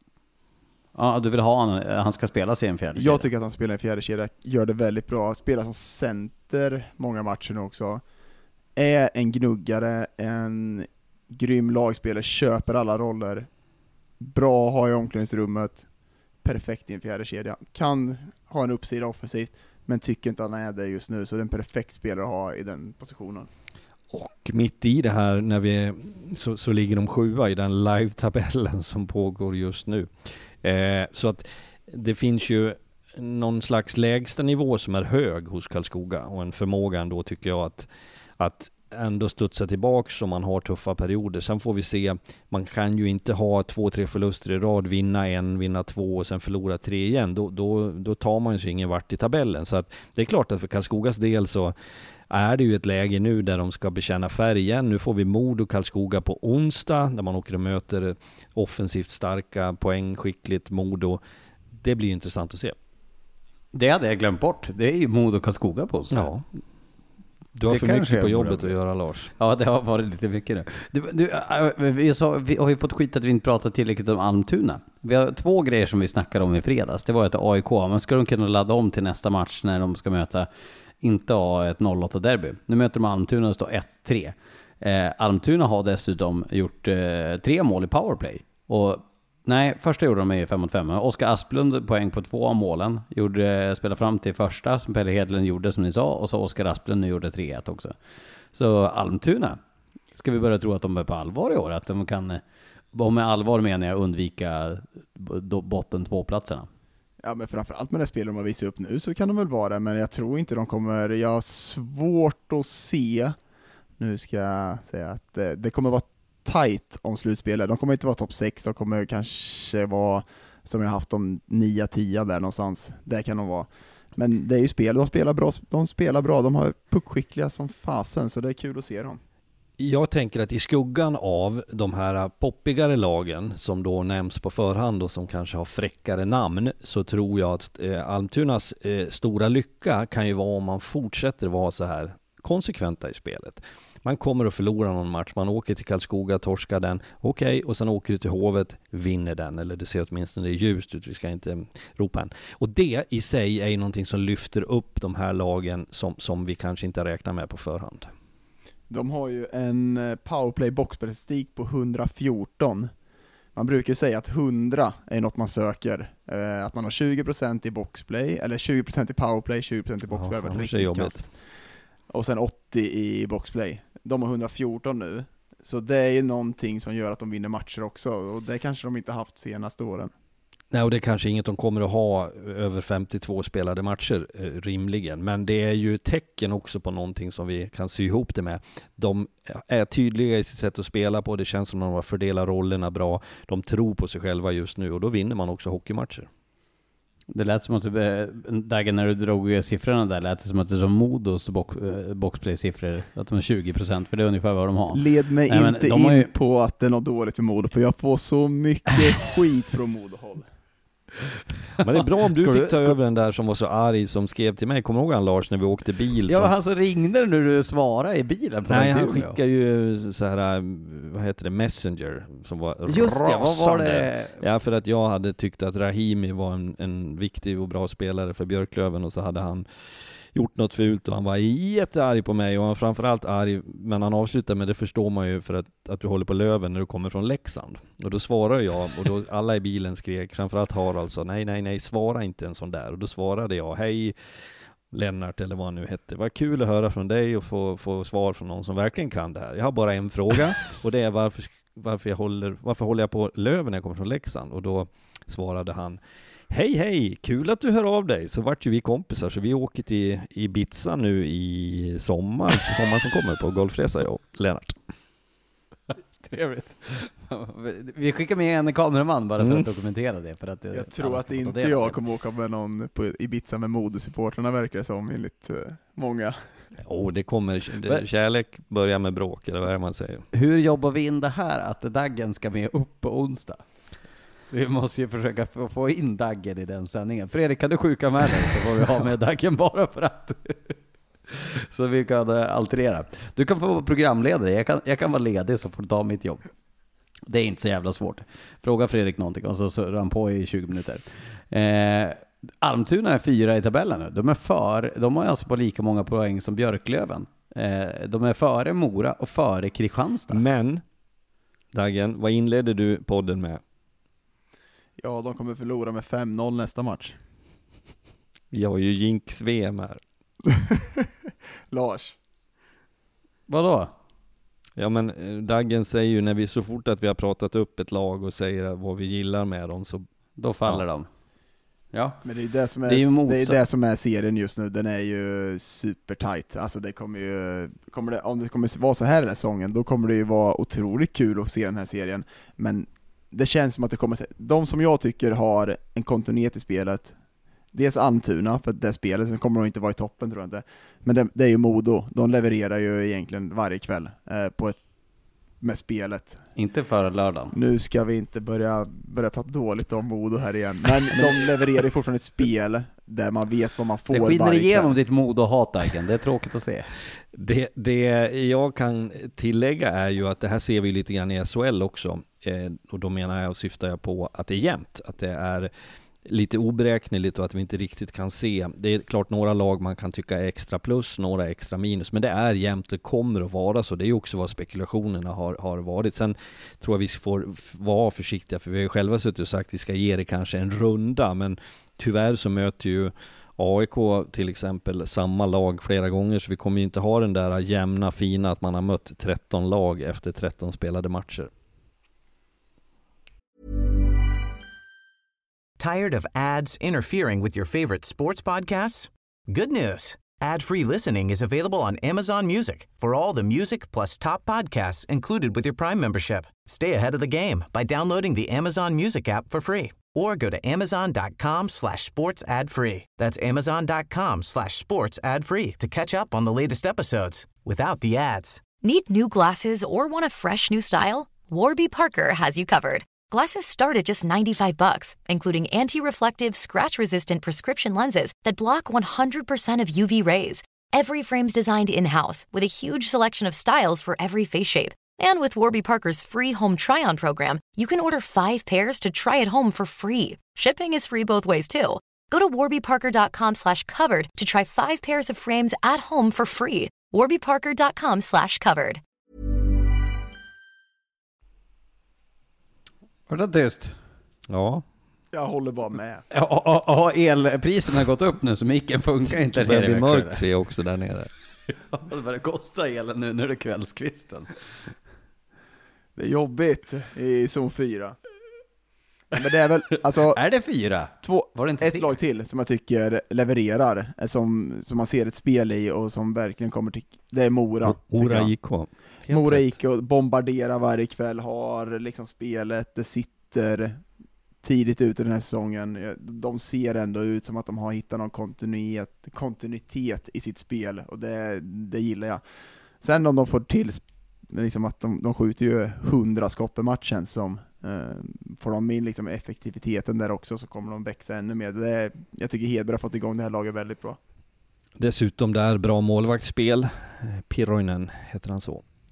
Ja, du vill ha han ska spela sig i en fjärde kedja. Jag tycker att han spelar i en fjärde kedja. Gör det väldigt bra. Spelar som center många matcher nu också. Är en gnuggare, en grym lagspelare, köper alla roller. Bra att ha i omklädningsrummet. Perfekt i en fjärde kedja. Kan ha en uppsida offensivt, men tycker inte att han är där just nu. Så det är en perfekt spelare att ha i den positionen. Och mitt i det här när vi så ligger de 7 i den live-tabellen som pågår just nu. Så att det finns ju någon slags lägsta nivå som är hög hos Karlskoga och en förmåga ändå, tycker jag, att ändå studsa tillbaks om man har tuffa perioder. Sen får vi se, man kan ju inte ha 2-3 förluster i rad, vinna 1, vinna 2 och sen förlora 3 igen. Då tar man ju ingen vart i tabellen. Så att det är klart att för Karlskogas del så är det ju ett läge nu där de ska bekänna färg igen. Nu får vi Modo och Karlskoga på onsdag där man åker och möter offensivt starka, poängskickligt Modo. Det blir ju intressant att se. Det hade jag glömt bort. Det är ju Modo och Karlskoga på oss. Ja. Du har för mycket på jobbet att göra, Lars. Ja, det har varit lite mycket nu. Vi har ju fått skit att vi inte pratat tillräckligt om Almtuna. Vi har 2 grejer som vi snackade om i fredags. Det var att AIK, men ska de kunna ladda om till nästa match när de ska möta, inte ha ett 08-derby. Nu möter de Almtuna och står 1-3. Almtuna har dessutom gjort 3 mål i powerplay. Och nej, första gjorde de i 5-5. Oskar Asplund poäng på 2 av målen. Spelade fram till första som Pelle Hedlund gjorde, som ni sa. Och så Oskar Asplund nu gjorde 3-1 också. Så Almtuna, ska vi börja tro att de är på allvar i år? Att de kan, och med allvar menar jag, undvika botten 2-platserna. Ja, men framförallt med det spel de har visat upp nu så kan de väl vara, men jag tror inte de kommer, jag har svårt att se, nu ska jag säga att det kommer vara tight om slutspelet. De kommer inte vara topp 6, de kommer kanske vara som jag haft om 9-10 där någonstans. Där kan de vara. Men det är ju spel, de spelar bra, de har puckskickliga som fasen, så det är kul att se dem. Jag tänker att i skuggan av de här poppigare lagen som då nämns på förhand och som kanske har fräckare namn, så tror jag att Almtunas stora lycka kan ju vara om man fortsätter vara så här konsekventa i spelet. Man kommer att förlora någon match, man åker till Karlskoga, torskar den, okej, och sen åker du till Hovet, vinner den, eller det ser åtminstone ljust ut, vi ska inte ropa än. Och det i sig är ju någonting som lyfter upp de här lagen som vi kanske inte räknar med på förhand. De har ju en powerplay boxstatistik på 114. Man brukar säga att 100 är något man söker. Att man har 20% i boxplay, eller 20% i powerplay, 20% i boxplay. Ja, det är jobbigt. Och sen 80 i boxplay. De har 114 nu. Så det är någonting som gör att de vinner matcher också. Och det kanske de inte haft senaste åren. Nej, och det är kanske inget de kommer att ha över 52 spelade matcher rimligen. Men det är ju tecken också på någonting som vi kan sy ihop det med. De är tydliga i sitt sätt att spela på. Det känns som att de har fördelat rollerna bra. De tror på sig själva just nu och då vinner man också hockeymatcher. Det lät som att dagen när du drog siffrorna där lät det som att det är som Modos boxplay-siffror, att de är 20%, för det är ungefär vad de har. Led mig inte in på att det är något dåligt med Modo, för jag får så mycket skit från Modo-håll. Men det är bra om du fick ta över den där som var så arg som skrev till mig. Kommer du ihåg han, Lars, när vi åkte bil? Ja, han så ringde när du svarade i bilen. Nej, han skickade ju så här, vad heter det, Messenger som var just rasande. Ja, vad var det? Ja, för att jag hade tyckt att Rahimi var en viktig och bra spelare för Björklöven, och så hade han gjort något fult och han var jättearg på mig och han var framförallt arg, men han avslutade med det förstår man ju för att du håller på Löven när du kommer från Leksand. Och då svarar jag och då alla i bilen skrek, framförallt Harald sa nej, svara inte en sån där. Och då svarade jag, hej Lennart eller vad han nu hette. Vad kul att höra från dig och få svar från någon som verkligen kan det här. Jag har bara en fråga och det är varför håller jag på Löven när jag kommer från Leksand? Och då svarade han, hej, kul att du hör av dig. Så vart ju vi kompisar så vi åker till Ibiza nu i sommaren som kommer på golfresa jag och Lennart. Trevligt. Vi skickar med en kameraman bara för att dokumentera det. För att jag tror att inte jag kommer åka med någon på Ibiza med modesupporterna verkar det som enligt många. Det kommer kärlek börjar med bråk eller vad är det man säger. Hur jobbar vi in det här att Daggen ska med upp på onsdag? Vi måste ju försöka få in Daggen i den sändningen. Fredrik, kan du sjuka med dig så får vi ha med Daggen bara för att så vi kan alterera. Du kan få vara programledare. Jag kan vara ledig så får du ta mitt jobb. Det är inte så jävla svårt. Fråga Fredrik någonting och så surrar han på i 20 minuter. Almtuna är 4 i tabellen nu. De har alltså på lika många poäng som Björklöven. De är före Mora och före Kristianstad. Men Daggen, vad inledde du podden med? Ja, de kommer förlora med 5-0 nästa match. Vi har ju Jinx-VM här. Lars. Vadå? Ja men Daggen säger ju när vi så fort att vi har pratat upp ett lag och säger vad vi gillar med dem så då faller de. Ja. Men det är det som är, det som är serien just nu. Den är ju super tight. Alltså det kommer det, om det kommer vara så här den här säsongen, då kommer det ju vara otroligt kul att se den här serien. Men det känns som att det kommer, de som jag tycker har en kontinuitet i spelet, dels Almtuna för det spelet, sen kommer de inte vara i toppen tror jag inte. Men det är ju Modo, de levererar ju egentligen varje kväll med spelet. Inte för lördagen. Nu ska vi inte börja prata dåligt om Modo här igen. Men de levererar ju fortfarande ett spel där man vet vad man får varje kväll. Det skiner igenom ditt Modo-hat, Daggen. Det är tråkigt att se. Det jag kan tillägga är ju att det här ser vi lite grann i SHL också. Och då menar jag och syftar jag på att det är jämnt. Att det är lite oberäkneligt och att vi inte riktigt kan se. Det är klart några lag man kan tycka är extra plus, några extra minus, men det är jämnt, det kommer att vara så. Det är ju också vad spekulationerna har varit. Sen tror jag vi får vara försiktiga, för vi har ju själva suttit och sagt att vi ska ge det kanske en runda, men tyvärr så möter ju AIK till exempel samma lag flera gånger, så vi kommer ju inte ha den där jämna fina att man har mött 13 lag efter 13 spelade matcher. Tired of ads interfering with your favorite sports podcasts? Good news. Ad-free listening is available on Amazon Music for all the music plus top podcasts included with your Prime membership. Stay ahead of the game by downloading the Amazon Music app for free or go to amazon.com/sports ad free. That's amazon.com/sports ad free to catch up on the latest episodes without the ads. Need new glasses or want a fresh new style? Warby Parker has you covered. Glasses start at just $95, including anti-reflective, scratch-resistant prescription lenses that block 100% of UV rays. Every frame's designed in-house with a huge selection of styles for every face shape. And with Warby Parker's free home try-on program, you can order 5 pairs to try at home for free. Shipping is free both ways too. Go to warbyparker.com/covered to try 5 pairs of frames at home for free. warbyparker.com/covered. Var det tyst? Ja. Jag håller bara med. Har elpriserna gått upp nu så micken funkar inte? Det börjar bli mörkt ser jag också där nere. Ja, det börjar kosta elen nu när det är kvällskvisten. Det är jobbigt i zon 4. Men det är väl, alltså, är det 4? Var det inte 3? Ett lag till som jag tycker levererar, som man ser ett spel i och som verkligen kommer till, det är Mora. Mora IK. Mora IK bombarderar varje kväll, har liksom spelet, det sitter tidigt ut i den här säsongen. De ser ändå ut som att de har hittat någon kontinuitet i sitt spel och det gillar jag. Sen om de får till liksom att de skjuter ju 100 skott per matchen, som får de in liksom effektiviteten där också, så kommer de växa ännu mer. Jag tycker Hedberg har fått igång det här laget väldigt bra. Dessutom det är bra målvaktsspel. Piroinen heter han så.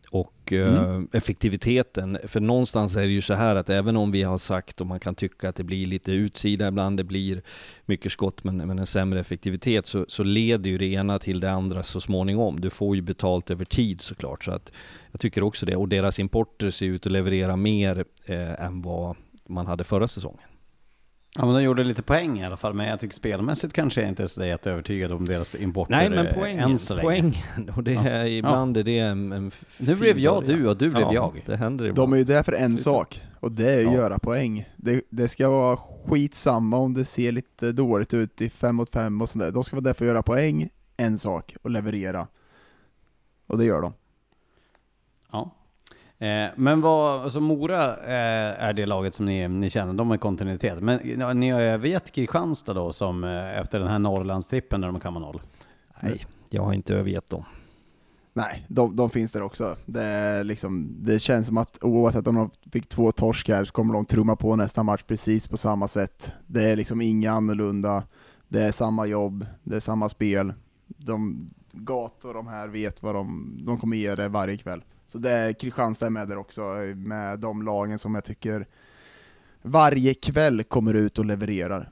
och effektiviteten. För någonstans är det ju så här att även om vi har sagt och man kan tycka att det blir lite utsida ibland, det blir mycket skott men en sämre effektivitet, så leder ju det ena till det andra så småningom. Du får ju betalt över tid såklart, så att jag tycker också det. Och deras importer ser ut att leverera mer än vad man hade förra säsongen. Ja, men de gjorde lite poäng i alla fall, men jag tycker spelmässigt kanske jag inte är så jätteövertygad om deras importer. Nej, men poängen, och det är ibland är det en nu blev jag du och du blev jag. Det händer ibland. De är ju där för en sak, och det är att göra poäng. Det ska vara skitsamma om det ser lite dåligt ut i 5-5 och sånt där. De ska vara där för att göra poäng, en sak, och leverera. Och det gör de. Ja. Men vad, alltså Mora är det laget som ni känner, de har kontinuitet. Men ni har övergett Kristianstad då, som efter den här Norrlandstrippen där de kan 0? Nej, jag har inte övergett dem. Nej, de finns där också. Det är liksom, det känns som att oavsett om de fick 2 torsk här så kommer de trumma på nästa match precis på samma sätt. Det är liksom inga annorlunda. Det är samma jobb, det är samma spel. De här vet vad de kommer ge det varje kväll. Så det är Kristianstad med där också, med de lagen som jag tycker varje kväll kommer ut och levererar.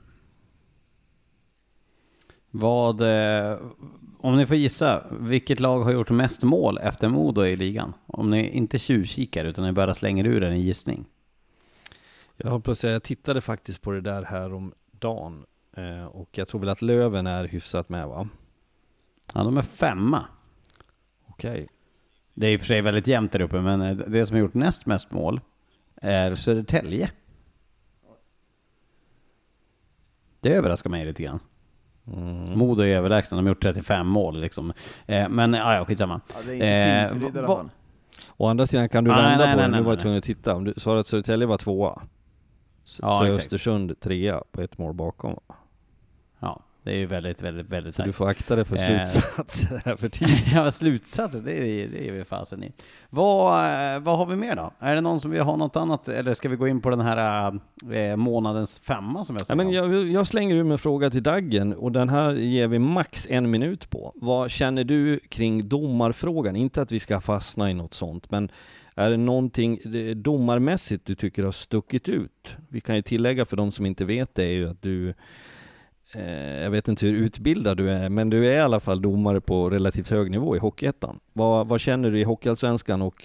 Om ni får gissa, vilket lag har gjort mest mål efter Modo i ligan? Om ni inte tjuvkikar utan ni bara slänger ur en gissning. Jag tittade faktiskt på det där här om dagen, och jag tror väl att Löven är hyfsat med, va? Ja, de är 5. Okej. Det är i och för sig väldigt jämnt där uppe, men det som har gjort näst mest mål är Södertälje. Det överraskar mig lite grann. Modo är överlägsen, de har gjort 35 mål liksom. Men ja, skitsamma. Ja, det är inte tidsrid i alla fall. Å andra sidan kan du vända på det. Nu var jag tvungen att titta. Om du sa att Södertälje var 2, så är Östersund 3 på 1 mål bakom. Ja, det är ju väldigt, väldigt, väldigt så du får akta dig för slutsatser här för tiden. Ja, slutsatser, det är vi fasen i. Vad har vi mer då? Är det någon som vill ha något annat? Eller ska vi gå in på den här månadens 5 som jag sa? Men jag slänger ur med en fråga till Daggen, och den här ger vi max 1 minut på. Vad känner du kring domarfrågan? Inte att vi ska fastna i något sånt, men är det någonting domarmässigt du tycker har stuckit ut? Vi kan ju tillägga för de som inte vet det är ju att du, jag vet inte hur utbildad du är, men du är i alla fall domare på relativt hög nivå i Hockeyettan. Vad känner du i Hockeyallsvenskan och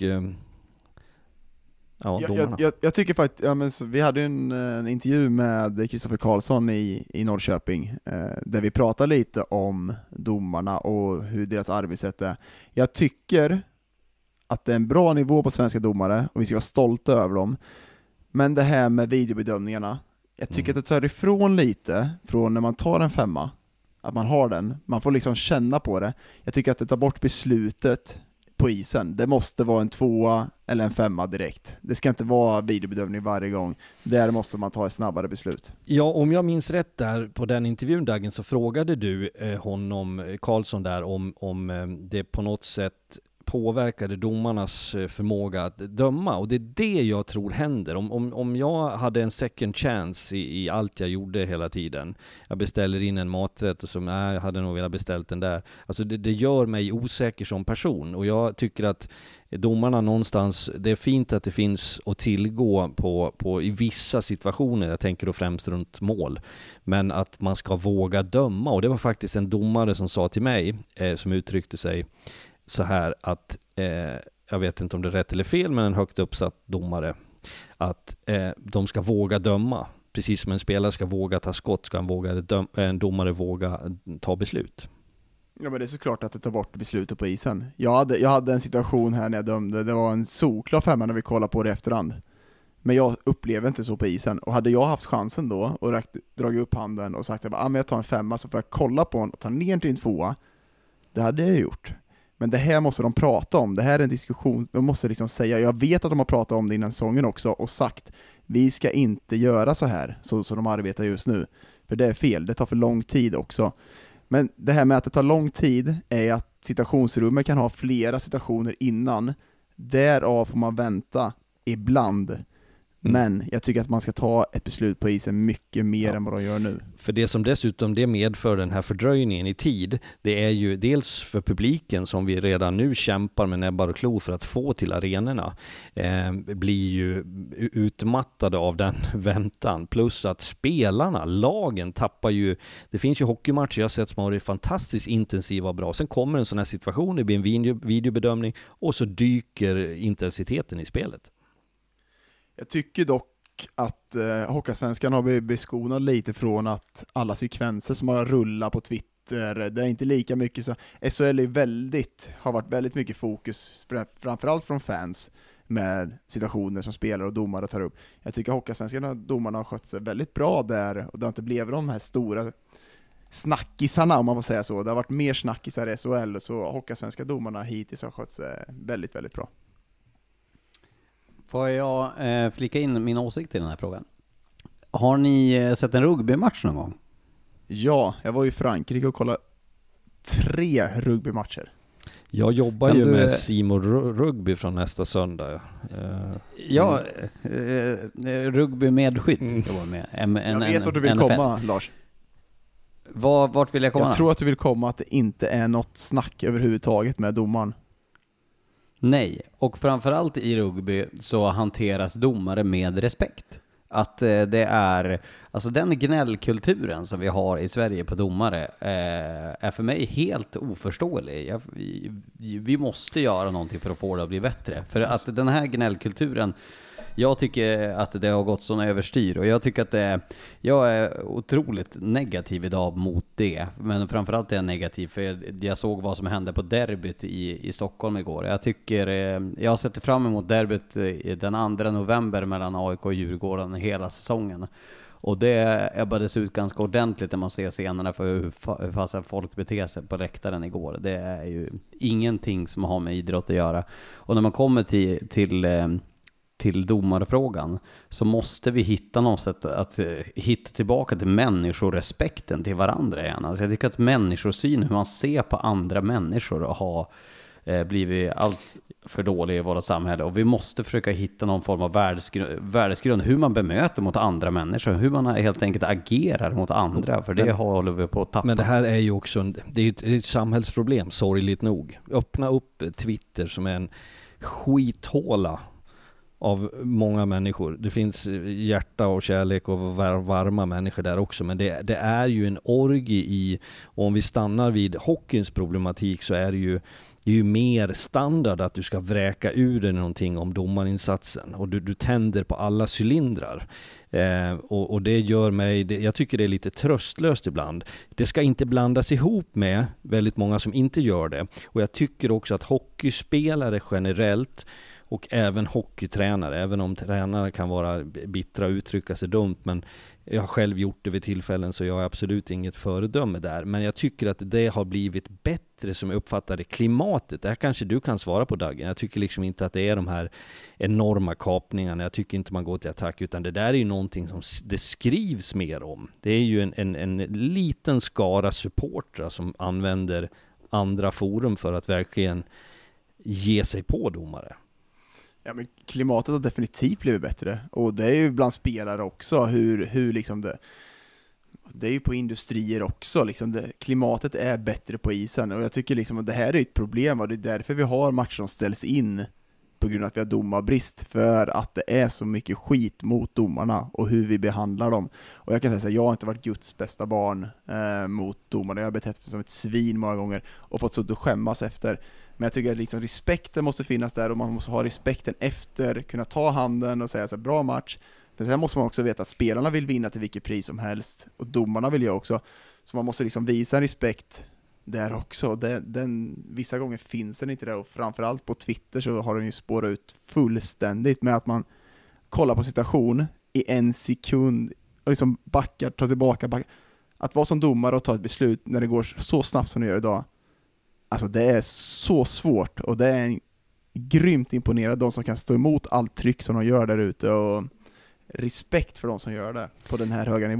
domarna? Jag tycker faktiskt, vi hade en intervju med Kristoffer Karlsson i Norrköping, där vi pratade lite om domarna och hur deras arbetssätt är. Jag tycker att det är en bra nivå på svenska domare och vi ska vara stolta över dem. Men det här med videobedömningarna, jag tycker att det tar ifrån lite från när man tar en 5, att man har den. Man får liksom känna på det. Jag tycker att det tar bort beslutet på isen. Det måste vara en 2 eller en 5 direkt. Det ska inte vara videobedömning varje gång. Där måste man ta ett snabbare beslut. Ja, om jag minns rätt där på den intervjun, Dagen, så frågade du honom, Karlsson där, om det på något sätt påverkade domarnas förmåga att döma, och det är det jag tror händer. Om jag hade en second chance i allt jag gjorde hela tiden, jag beställer in en maträtt och så, jag hade nog velat beställt den där. Alltså det gör mig osäker som person, och jag tycker att domarna någonstans, det är fint att det finns att tillgå på i vissa situationer, jag tänker då främst runt mål, men att man ska våga döma. Och det var faktiskt en domare som sa till mig, som uttryckte sig så här att, jag vet inte om det är rätt eller fel, men en högt uppsatt domare, att de ska våga döma. Precis som en spelare ska våga ta skott, ska en domare våga ta beslut. Ja, men det är såklart att det tar bort beslutet på isen. Jag hade en situation här när jag dömde, det var en solklar 5 när vi kollade på det efterhand. Men jag upplever inte så på isen. Och hade jag haft chansen då och dragit upp handen och sagt att jag tar en 5 så får jag kolla på den och ta ner till en 2, det hade jag gjort. Men det här måste de prata om. Det här är en diskussion. De måste liksom säga, jag vet att de har pratat om det innan säsongen också och sagt, vi ska inte göra så här så de arbetar just nu. För det är fel, det tar för lång tid också. Men det här med att det tar lång tid är att situationsrummet kan ha flera situationer innan. Därav får man vänta ibland Men jag tycker att man ska ta ett beslut på isen mycket mer än vad de gör nu. För det som dessutom det medför den här fördröjningen i tid, det är ju dels för publiken som vi redan nu kämpar med näbbar och klor för att få till arenorna, blir ju utmattade av den väntan. Plus att spelarna, lagen tappar ju, det finns ju hockeymatcher jag har sett som har varit fantastiskt intensiva och bra. Sen kommer en sån här situation, det blir en videobedömning och så dyker intensiteten i spelet. Jag tycker dock att Hockeysvenskan har blivit beskonad lite från att alla sekvenser som har rullat på Twitter, det är inte lika mycket så. SHL har varit väldigt mycket fokus, framförallt från fans, med situationer som spelare och domare tar upp. Jag tycker Hockeysvenskan domarna har skött sig väldigt bra där, och det har inte blivit de här stora snackisarna, om man får säga så. Det har varit mer snackisar i SHL, så Hockeysvenska domarna hittills har skött sig väldigt, väldigt bra. Får jag flika in min åsikt i den här frågan? Har ni sett en rugbymatch någon gång? Ja, jag var i Frankrike och kollade 3 rugbymatcher. Jag jobbar ju med Simor Rugby från nästa söndag. Ja, rugby med skydd. Jag vet vart du vill komma, Lars. Vart vill jag komma? Jag tror att du vill komma att det inte är något snack överhuvudtaget med domaren. Nej, och framförallt i rugby så hanteras domare med respekt. Att det är, alltså den gnällkulturen som vi har i Sverige på domare är för mig helt oförståelig. Vi måste göra någonting för att få det att bli bättre. För att den här gnällkulturen, jag tycker att det har gått sån överstyr, och jag tycker att jag är otroligt negativ idag mot det. Men framförallt är jag negativ för jag såg vad som hände på derbyt i Stockholm igår. Jag har sett fram emot derbyt den 2 november mellan AIK och Djurgården hela säsongen. Och det ebbades ut ganska ordentligt när man ser scenerna för hur fast folk beter sig på läktaren igår. Det är ju ingenting som har med idrott att göra. Och när man kommer till domarfrågan så måste vi hitta något sätt att hitta tillbaka till människorespekten till varandra igen. Alltså jag tycker att människosyn, hur man ser på andra människor, har blivit allt för dålig i vårt samhälle, och vi måste försöka hitta någon form av värdegrund, hur man bemöter mot andra människor, hur man helt enkelt agerar mot andra, för det håller vi på att tappa. Men det här är ju också det är ett samhällsproblem, sorgligt nog. Öppna upp Twitter som är en skithåla av många människor. Det finns hjärta och kärlek och varma människor där också, men det är ju en orgie i, och om vi stannar vid hockeyns problematik, så är det är ju mer standard att du ska vräka ur dig någonting om domarinsatsen, och du tänder på alla cylindrar. Och det gör mig, jag tycker det är lite tröstlöst ibland. Det ska inte blandas ihop med väldigt många som inte gör det. Och jag tycker också att hockeyspelare generellt, och även hockeytränare, även om tränare kan vara bittra och uttrycka sig dumt, men jag har själv gjort det vid tillfällen, så jag är absolut inget föredöme där. Men jag tycker att det har blivit bättre, som jag uppfattar det, klimatet. Det här kanske du kan svara på, Dagen. Jag tycker liksom inte att det är de här enorma kapningarna. Jag tycker inte man går till attack, utan det där är ju någonting som det skrivs mer om. Det är ju en liten skara supportrar som använder andra forum för att verkligen ge sig på domare. Ja, men klimatet har definitivt blivit bättre, och det är ju bland spelare också, hur liksom det är ju på industrier också, liksom klimatet är bättre på isen, och jag tycker liksom att det här är ett problem, och det är därför vi har matcher som ställs in, på grund av att vi har domarbrist, för att det är så mycket skit mot domarna och hur vi behandlar dem. Och jag kan säga så här, jag har inte varit Guds bästa barn mot domarna, jag har betett mig som ett svin många gånger och fått så att skämmas efter. Men jag tycker att liksom respekten måste finnas där, och man måste ha respekten efter, kunna ta handen och säga så här, bra match. Men sen måste man också veta att spelarna vill vinna till vilket pris som helst, och domarna vill jag också. Så man måste liksom visa respekt där också. Vissa gånger finns den inte där, och framförallt på Twitter så har den ju spårat ut fullständigt med att man kollar på situation i 1 sekund och liksom backar, tar tillbaka. Att vara som domare och ta ett beslut när det går så snabbt som det gör idag, alltså det är så svårt, och det är grymt imponerande de som kan stå emot allt tryck som de gör där ute, och respekt för de som gör det på den här höga nivån.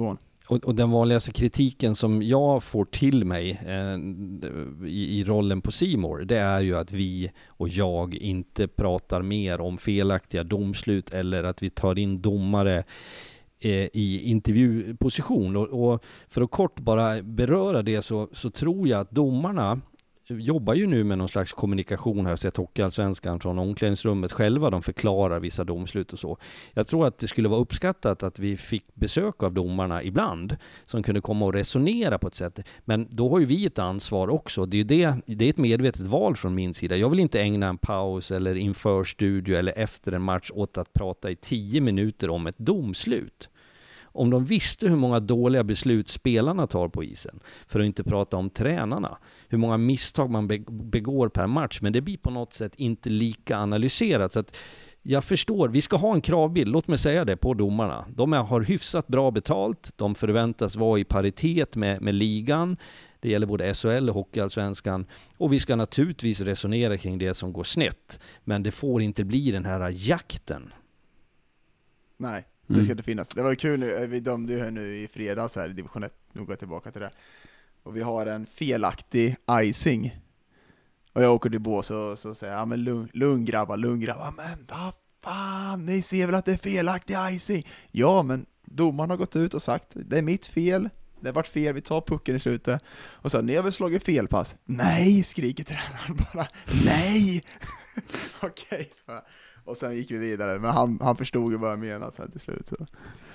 Och den vanligaste kritiken som jag får till mig i rollen på C More, det är ju att vi och jag inte pratar mer om felaktiga domslut eller att vi tar in domare i intervjuposition. Och för att kort bara beröra det så tror jag att domarna jobbar ju nu med någon slags kommunikation. Har jag sett Hockeyallsvenskan från omklädningsrummet själva. De förklarar vissa domslut och så. Jag tror att det skulle vara uppskattat att vi fick besök av domarna ibland som kunde komma och resonera på ett sätt. Men då har ju vi ett ansvar också. Det är ett medvetet val från min sida. Jag vill inte ägna en paus eller inför studio eller efter en match åt att prata i 10 minuter om ett domslut. Om de visste hur många dåliga beslut spelarna tar på isen, för att inte prata om tränarna, hur många misstag man begår per match, men det blir på något sätt inte lika analyserat. Så att jag förstår, vi ska ha en kravbild, låt mig säga det, på domarna. De har hyfsat bra betalt, de förväntas vara i paritet med ligan. Det gäller både SHL och Hockeyallsvenskan. Och vi ska naturligtvis resonera kring det som går snett, men det får inte bli den här jakten. Nej. Det ska inte finnas. Det var ju kul nu, vi dömde ju nu i fredags här i division 1, nu går jag tillbaka till det. Och vi har en felaktig icing. Och jag åker till bås och så säger jag, ja men lugn grabbar, men vad fan, ni ser väl att det är felaktig icing? Ja, men domaren har gått ut och sagt, det är mitt fel, det har varit fel, vi tar pucken i slutet. Och så, ni har väl slagit felpass? Nej, skriker tränaren bara, nej! Okej, så här. Och sen gick vi vidare, men han förstod ju vad jag menade sen till slut. Så.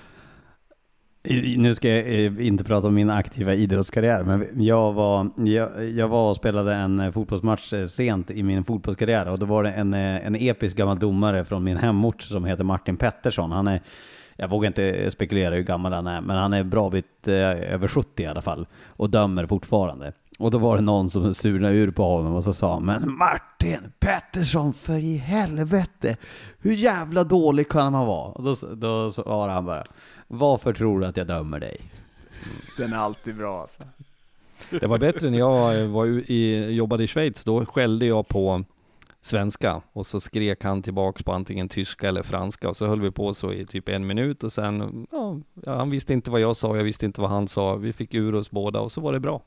Nu ska jag inte prata om min aktiva idrottskarriär, men jag var och spelade en fotbollsmatch sent i min fotbollskarriär, och då var det en episk gammal domare från min hemort som heter Martin Pettersson. Jag vågar inte spekulera hur gammal han är, men han är bra bit över 70 i alla fall och dömer fortfarande. Och då var det någon som surnade ur på honom och så sa, men Martin Pettersson, för i helvete, hur jävla dålig kan man vara? Och då svarade han bara, varför tror du att jag dömer dig? Den är alltid bra alltså. Det var bättre när jag jobbade i Schweiz, då skällde jag på svenska och så skrek han tillbaka på antingen tyska eller franska, och så höll vi på så i typ 1 minut, och sen han visste inte vad jag sa, jag visste inte vad han sa, vi fick ur oss båda och så var det bra.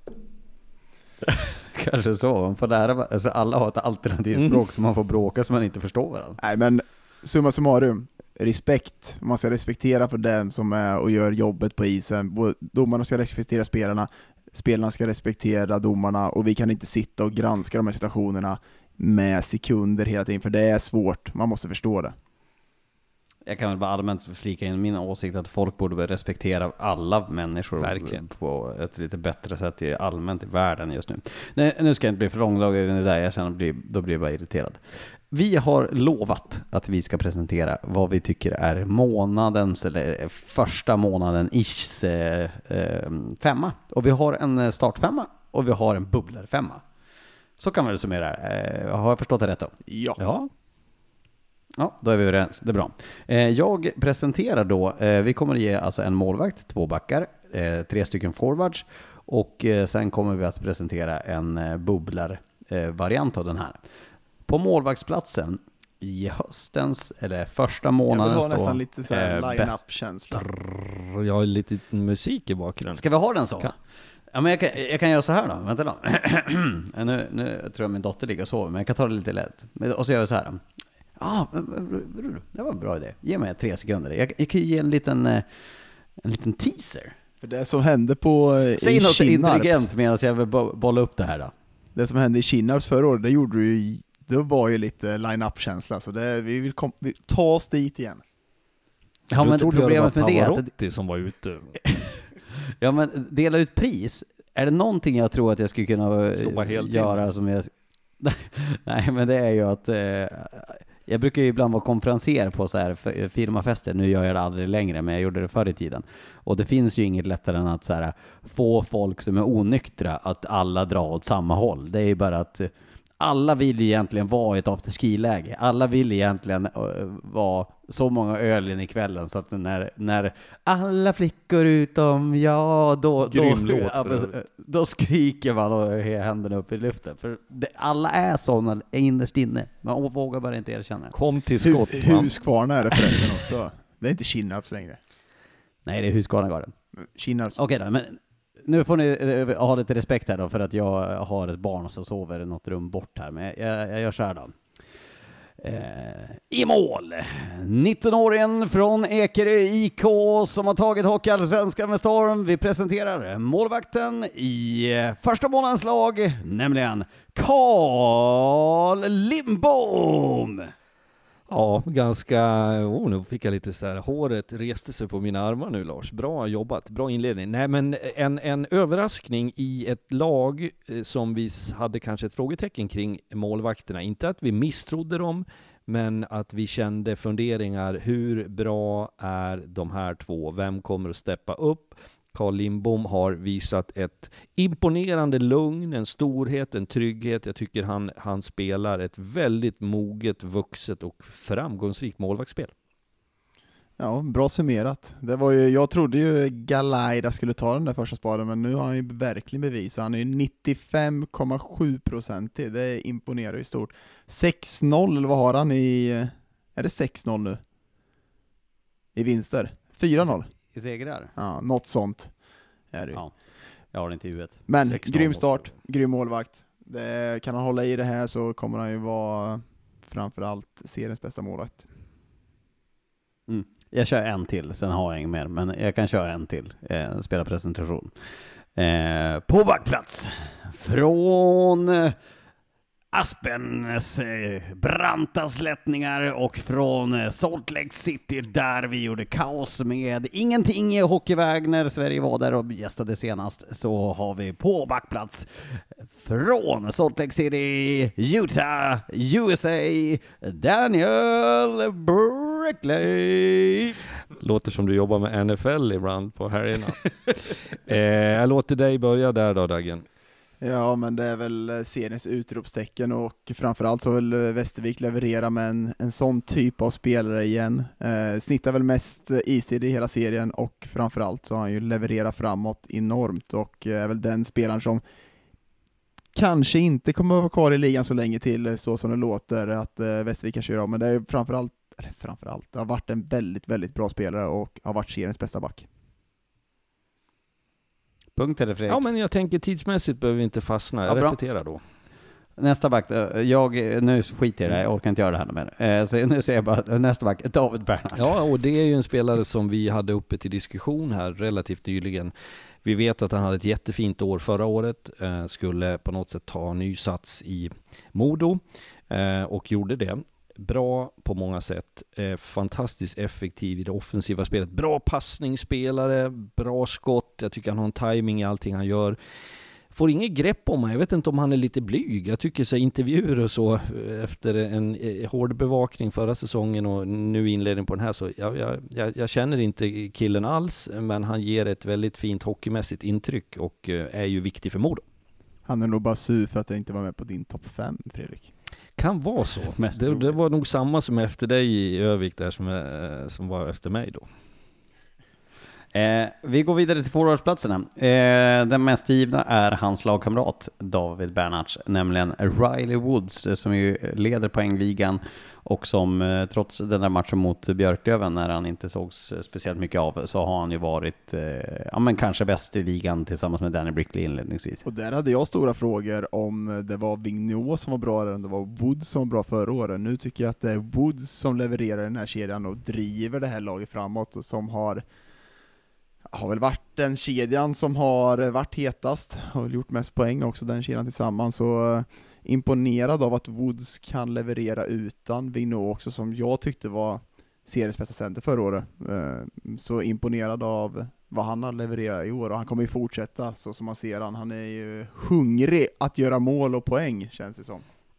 Kanske så, man får lära, alltså alla har ett alternativt språk som man får bråka så man inte förstår varandra. Nej, men summa summarum, respekt. Man ska respektera för dem som är och gör jobbet på isen. Domarna ska respektera spelarna ska respektera domarna, och vi kan inte sitta och granska de här situationerna med sekunder hela tiden, för det är svårt, man måste förstå det. Jag kan väl bara allmänt flika in min åsikt att folk borde respektera alla människor. Verkligen. På ett lite bättre sätt allmänt i världen just nu. Nej, nu ska jag inte bli för långdragen i det där, jag känner då blir jag bara irriterad. Vi har lovat att vi ska presentera vad vi tycker är månadens, eller första månaden ish femma. Och vi har en startfemma och vi har en bubblarfemma. Så kan man väl summera. Har jag förstått det rätt då? Ja. Ja, då är vi överens. Det är bra. Jag presenterar då, vi kommer att ge alltså en målvakt, 2 backar, 3 stycken forwards, och sen kommer vi att presentera en bubblar-variant av den här. På målvaktsplatsen i höstens, eller första månaden, jag vill ha nästan lite så här line-up-känsla. Jag har lite musik i bakgrunden. Ska vi ha den så? Ja, men jag kan göra så här då. Vänta då. Nu tror jag min dotter ligger och sover, men jag kan ta det lite lätt. Och så gör jag så här. Det var en bra idé. Ge mig 3 sekunder. Jag kan ge en liten teaser. För det som hände på säg något intelligent medan jag vill bolla upp det här då. Det som hände i Kinnarps förra året, det var ju lite line-up-känsla, så vi vill ta oss dit igen. Ja, men problemet med det är att det som var ute. Ja, men dela ut pris. Är det någonting jag tror att jag skulle kunna göra som jag... Nej, men det är ju att jag brukar ju ibland vara konferenser på så här firmafester. Nu gör jag det aldrig längre, men jag gjorde det förr i tiden. Och det finns ju inget lättare än att så här, få folk som är onyktra att alla drar åt samma håll. Det är ju bara att alla vill egentligen vara i ett afterski-läge. Alla vill egentligen vara så många öl in i kvällen så att när alla flickor utom då skriker man och har händerna upp i luften. För alla är sådana innerst inne. Man vågar bara inte erkänna. Kom till skott. Huskvarna är det förresten också. Det är inte Kinnarps längre. Nej, det är Husqvarna-garden. Kinnarps. Okej då, men nu får ni ha lite respekt här då, för att jag har ett barn som sover i något rum bort här. Men jag gör så här då. I mål 19-åringen från Ekerö IK som har tagit Hockeyallsvenskan med storm. Vi presenterar målvakten i första månadens lag, nämligen Carl Lindbom. Ja, ganska... nu fick jag lite så här, håret reste sig på mina armar nu, Lars. Bra jobbat, bra inledning. Nej, men en överraskning i ett lag som vi hade kanske ett frågetecken kring målvakterna. Inte att vi misstrodde dem, men att vi kände funderingar. Hur bra är de här två? Vem kommer att steppa upp? Carl Lindbom har visat ett imponerande lugn, en storhet, en trygghet. Jag tycker han spelar ett väldigt moget, vuxet och framgångsrikt målvaktsspel. Ja, bra summerat. Det var ju, jag trodde ju Galaida skulle ta den där första spaden, men nu har han ju verkligen bevisat. Han är ju 95,7%. Det imponerar ju stort. 6-0, eller vad har han i... Är det 6-0 nu? I vinster? 4-0? I segrar? Ja, något sånt är det. Ja, jag har det inte i huvudet. Men 16 grym start, grym målvakt. Kan han hålla i det här så kommer han ju vara framförallt seriens bästa målvakt. Jag kör en till, sen har jag ingen mer, men jag kan köra en till. Spela presentation. På backplats från Aspens branta slättningar och från Salt Lake City där vi gjorde kaos med ingenting i hockeyväg när Sverige var där och gästade senast, så har vi på backplats från Salt Lake City, Utah, USA, Daniel Brickley. Låter som du jobbar med NFL ibland på helgerna. Jag låter dig börja där då, Dagen. Ja, men det är väl seriens utropstecken, och framförallt så vill Västervik leverera med en sån typ av spelare igen. Snittar väl mest istid i hela serien, och framförallt så har han ju levererat framåt enormt, och är väl den spelaren som kanske inte kommer att vara kvar i ligan så länge till, så som det låter att Västervik kan köra om. Men det är framförallt det har varit en väldigt, väldigt bra spelare och har varit seriens bästa back. Punkt eller Fredrik? Ja, men jag tänker tidsmässigt behöver vi inte fastna. Jag repeterar då. Nästa back, nu skiter jag i det, jag orkar inte göra det här mer. Så nu säger jag bara nästa back, David Bernhardt. Ja, och det är ju en spelare som vi hade uppe till diskussion här relativt nyligen. Vi vet att han hade ett jättefint år förra året, skulle på något sätt ta ny sats i Modo och gjorde det. Bra på många sätt, fantastiskt effektiv i det offensiva spelet, bra passningsspelare, bra skott. Jag tycker han har en timing i allting han gör. Får inget grepp om mig. Jag vet inte om han är lite blyg. Jag tycker så intervjuer och så efter en hård bevakning förra säsongen och nu inledning på den här, så jag känner inte killen alls, men han ger ett väldigt fint hockeymässigt intryck och är ju viktig för Modo. Han är nog bara sur för att det inte var med på din topp 5, Fredrik. Kan vara så. Det var nog samma som efter dig i Övik där som var efter mig då. Vi går vidare till forwardsplatserna. Den mest givna är hans lagkamrat David Bernhardt, nämligen Riley Woods, som ju leder poängligan och som trots den där matchen mot Björklöven, när han inte sågs speciellt mycket av, så har han ju varit men kanske bäst i ligan tillsammans med Danny Brickley inledningsvis. Och där hade jag stora frågor om det var Vigneault som var bra eller om det var Woods som var bra förra året. Nu tycker jag att det är Woods som levererar den här kedjan och driver det här laget framåt, och som har väl varit den kedjan som har varit hetast och gjort mest poäng också, den kedjan tillsammans. Så imponerad av att Woods kan leverera utan Vigneault också, som jag tyckte var seriens bästa center förra året. Så imponerad av vad han har levererat i år, och han kommer ju fortsätta så som man ser han. Han är ju hungrig att göra mål och poäng, känns det som.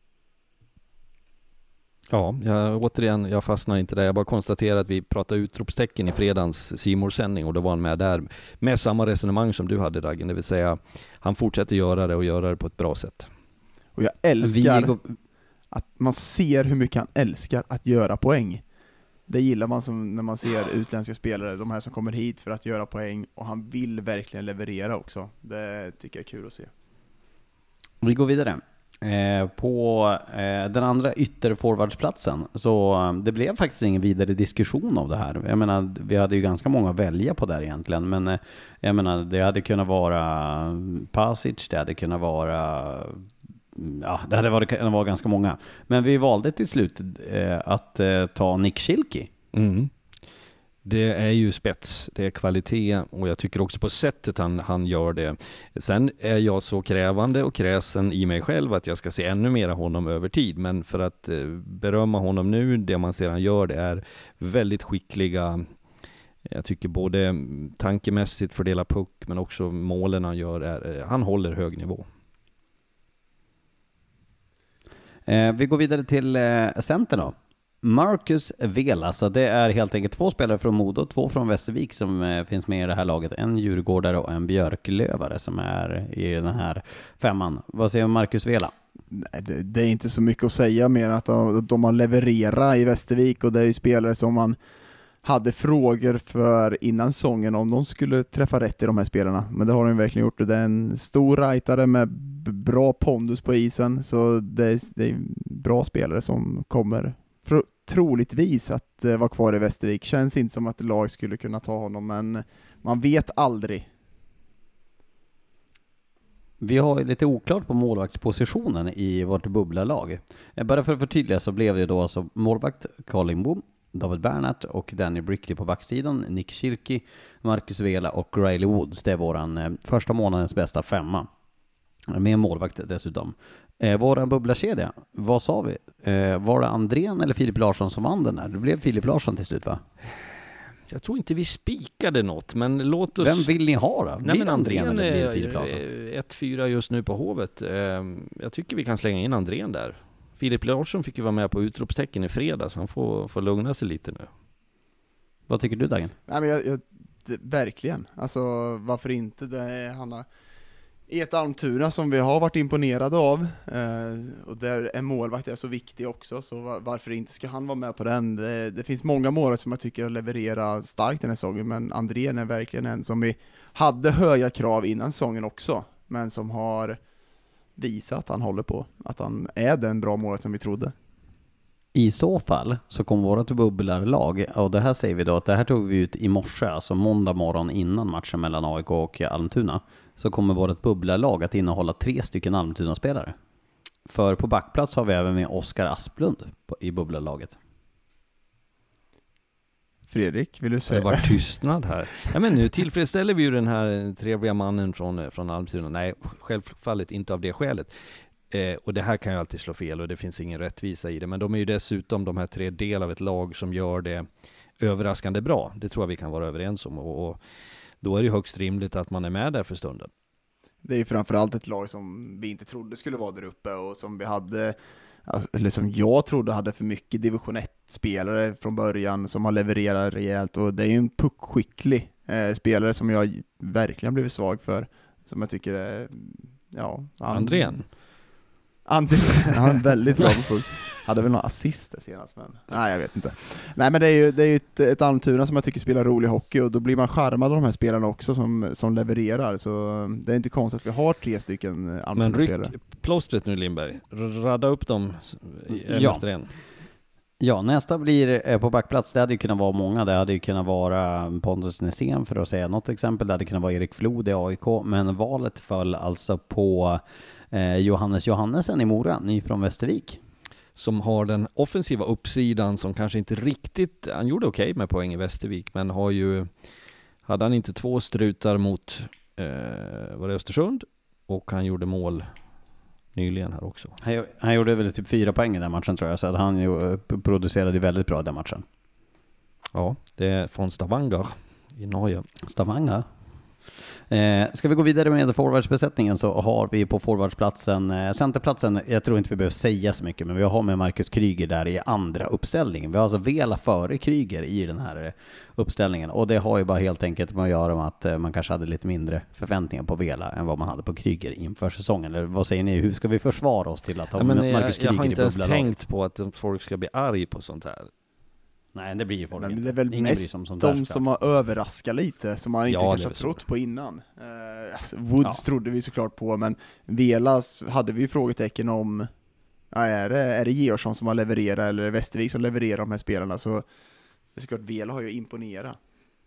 Ja, jag fastnar inte där. Jag bara konstaterar att vi pratade utropstecken i fredagens C-more-sändning, och då var han med där med samma resonemang som du hade, Dagen. Det vill säga, han fortsätter göra det och göra det på ett bra sätt. Och jag älskar att man ser hur mycket han älskar att göra poäng. Det gillar man som när man ser utländska spelare, de här som kommer hit för att göra poäng, och han vill verkligen leverera också. Det tycker jag är kul att se. Vi går vidare. På den andra ytterforwardsplatsen så det blev faktiskt ingen vidare diskussion av det här. Jag menar, vi hade ju ganska många att välja på där egentligen, men jag menar, det hade kunnat vara Pasic, det hade kunnat vara det hade kunnat vara ganska många. Men vi valde till slut att ta Nick Schilke. Det är ju spets, det är kvalitet och jag tycker också på sättet han gör det. Sen är jag så krävande och kräsen i mig själv att jag ska se ännu mer av honom över tid. Men för att berömma honom nu, det man ser han gör, det är väldigt skickliga. Jag tycker både tankemässigt fördela puck men också målen han gör, han håller hög nivå. Vi går vidare till center då. Marcus Vela, så det är helt enkelt 2 spelare från Modo, 2 från Västervik som finns med i det här laget. En djurgårdare och en björklövare som är i den här 5:an. Vad säger Marcus Vela? Nej, det är inte så mycket att säga mer än att de har levererat i Västervik, och det är ju spelare som man hade frågor för innan säsongen om de skulle träffa rätt i de här spelarna. Men det har de verkligen gjort. Det är en stor rightare med bra pondus på isen, så det är bra spelare som kommer troligtvis att vara kvar i Västervik. Känns inte som att lag skulle kunna ta honom, men man vet aldrig. Vi har lite oklart på målvaktspositionen i vårt bubblalag. Bara för att förtydliga så blev det då alltså målvakt Colin Boom, David Bernhardt och Danny Brickley på backsidan, Nick Schilke, Marcus Vela och Riley Woods. Det är våran första månadens bästa 5:a. Med målvakt dessutom. Våran bubblakedja, vad sa vi? Var det Andrén eller Filip Larsson som vann den här? Det blev Filip Larsson till slut, va? Jag tror inte vi spikade något, men låt oss... Vem vill ni ha då? Nej, men Andrén eller blir Filip Larsson? 1-4 just nu på Hovet. Jag tycker vi kan slänga in Andrén där. Filip Larsson fick ju vara med på utropstecken i fredags. Han får lugna sig lite nu. Vad tycker du, Dagen? Nej, men verkligen. Alltså, varför inte? Han har ett Almtuna som vi har varit imponerade av, och där en målvakt är så viktig också, så varför inte ska han vara med på den? Det finns många målvakter som jag tycker levererar starkt den här säsongen, men Andrén är verkligen en som vi hade höga krav innan säsongen också, men som har visat att han håller på, att han är den bra målvakt som vi trodde. I så fall så kommer vårt bubblarlag, och det här säger vi då att det här tog vi ut i morse, alltså måndag morgon innan matchen mellan AIK och Almtuna, så kommer vårt bubblarlag att innehålla 3 stycken Almtuna-spelare. För på backplats har vi även med Oskar Asplund i bubblarlaget. Fredrik, vill du säga? Det var tystnad här. Ja, men nu tillfredsställer vi ju den här trevliga mannen från Almtuna. Nej, självfallet inte av det skälet. Och det här kan ju alltid slå fel och det finns ingen rättvisa i det. Men de är ju dessutom de här 3 del av ett lag som gör det överraskande bra. Det tror jag vi kan vara överens om. Och då är det högst rimligt att man är med där för stunden. Det är ju framförallt ett lag som vi inte trodde skulle vara där uppe, och som vi hade, eller som jag trodde hade för mycket division 1-spelare från början, som har levererat rejält. Och det är ju en puckskicklig spelare som jag verkligen blivit svag för. Som jag tycker är, Andrén. Han är väldigt bra på puck. Hade väl några assister senast, men nej, jag vet inte. Nej, men det är ju ett Almtuna som jag tycker spelar rolig hockey, och då blir man charmad av de här spelarna också som levererar, så det är inte konstigt att vi har 3 stycken Almtuna-spelare. Men ryck plåstret nu, Lindberg. Radda upp dem efter en. Ja, nästa blir på backplats. Det hade ju kunnat vara många. Det hade ju kunnat vara Pontus Nässén, för att säga något exempel. Det hade kunnat vara Erik Flod i AIK, men valet föll alltså på Johannes Johannesen i Mora, ny från Västervik. Som har den offensiva uppsidan som kanske inte riktigt... Han gjorde okej med poäng i Västervik, men hade han inte 2 strutar mot var det Östersund, och han gjorde mål nyligen här också. Han gjorde väl typ 4 poäng i den matchen, tror jag, så att han ju producerade väldigt bra den matchen. Ja, det är från Stavanger i Norge. Stavanger. Ska vi gå vidare med forwardsbesättningen, så har vi på forwardsplatsen, centerplatsen, jag tror inte vi behöver säga så mycket, men vi har med Marcus Kryger där i andra uppställningen. Vi har alltså Vela före Kryger i den här uppställningen, och det har ju bara helt enkelt med att göra med att man kanske hade lite mindre förväntningar på Vela än vad man hade på Kryger inför säsongen. Eller vad säger ni, hur ska vi försvara oss till att ha Marcus Kryger i bubblaget? Jag har inte ens tänkt på att folk ska bli arg på sånt här. Nej, det blir folk Men inte. det är väl Ingen mest som de som har överraskat lite, som man inte Ja, kanske det har är trott så. på innan. Woods trodde vi såklart på, men Velas hade vi frågetecken om. Är det Georgsson som har levererat eller är det Västervik som levererar de här spelarna, så det är såklart Vela har ju imponerat.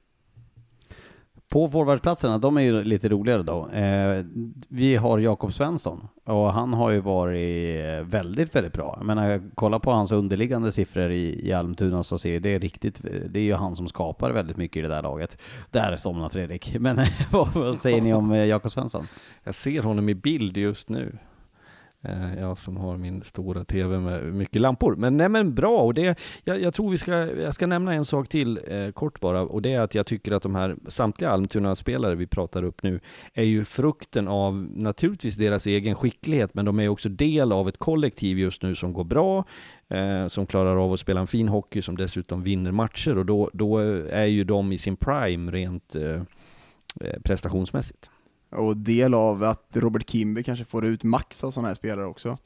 På forwardsplatserna, de är ju lite roligare då. Vi har Jakob Svensson och han har ju varit väldigt, väldigt bra. Jag menar, kolla på hans underliggande siffror i Almtuna så ser det riktigt, det är ju han som skapar väldigt mycket i det där laget. Där somnar Fredrik. Men vad säger ni om Jakob Svensson? Jag ser honom i bild just nu. Jag som har min stora tv med mycket lampor. Men bra, och det, jag tror jag ska nämna en sak till kort bara, och det är att jag tycker att de här samtliga Almtuna-spelare vi pratar upp nu är ju frukten av naturligtvis deras egen skicklighet, men de är också del av ett kollektiv just nu som går bra, som klarar av att spela en fin hockey, som dessutom vinner matcher, och då är ju de i sin prime rent prestationsmässigt. Och del av att Robert Kimby kanske får ut max av sådana här spelare också.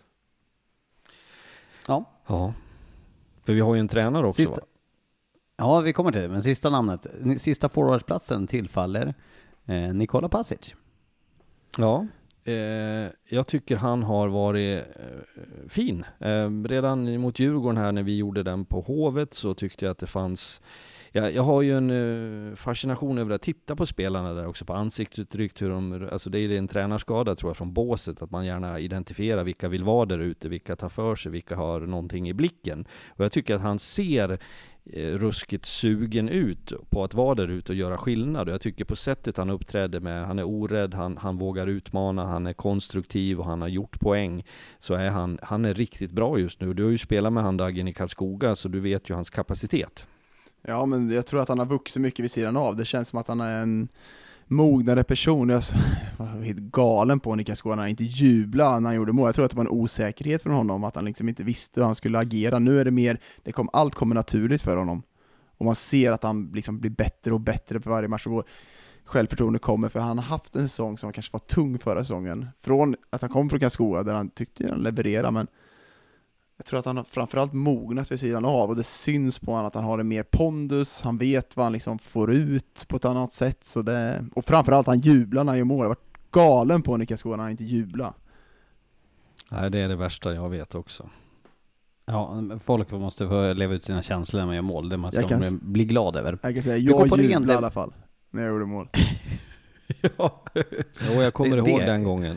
Ja. För vi har ju en tränare också. Sista. Ja, vi kommer till det. Men sista namnet. Sista forwardsplatsen tillfaller Nikola Pasic. Ja, jag tycker han har varit fin. Redan mot Djurgården här när vi gjorde den på Hovet så tyckte jag att det fanns... Jag har ju en fascination över att titta på spelarna där också, på ansiktsuttryck, hur de, alltså det är en tränarskada tror jag från båset, att man gärna identifierar vilka vill vara där ute, vilka tar för sig, vilka har någonting i blicken. Och jag tycker att han ser ruskigt sugen ut på att vara där ute och göra skillnad. Och jag tycker på sättet han uppträder med, han är orädd, han vågar utmana, han är konstruktiv och han har gjort poäng, så är han är riktigt bra just nu. Du har ju spelat med han Dagen i Karlskoga, så du vet ju hans kapacitet. Ja, men jag tror att han har vuxit mycket vid sidan av. Det känns som att han är en mognare person. Jag var helt galen på Nika Skåne. Han inte jubla när han gjorde mål. Jag tror att det var en osäkerhet från honom, att han liksom inte visste hur han skulle agera. Nu är det mer, allt kommer naturligt för honom. Och man ser att han liksom blir bättre och bättre för varje match. Och självförtroende kommer, för han har haft en säsong som kanske var tung förra säsongen. Från att han kom från Karlskoga där han tyckte han levererade, men jag tror att han har framförallt mognat vid sidan av, och det syns på honom att han har en mer pondus, han vet vad han liksom får ut på ett annat sätt, så det, och framförallt han jublar när han gör mål. Jag har varit galen på Nika Skåne när han inte jublar. Nej, det är det värsta jag vet också. Ja, folk måste få leva ut sina känslor när man gör mål, det man ska bli glad över. Jag kan säga, jag jublar i alla fall när jag gjorde mål. Ja. Jo, jag kommer ihåg den gången.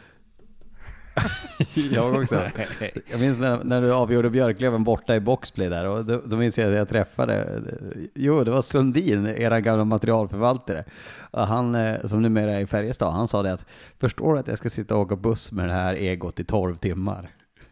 Jag också. Jag minns när du avgjorde Björklöven borta i boxplay där, och då minns jag att jag träffade, det var Sundin, era gamla materialförvaltare. Och han, som numera är i Färjestad, han sa det att, förstår du att jag ska sitta och åka buss med det här egot i 12 timmar?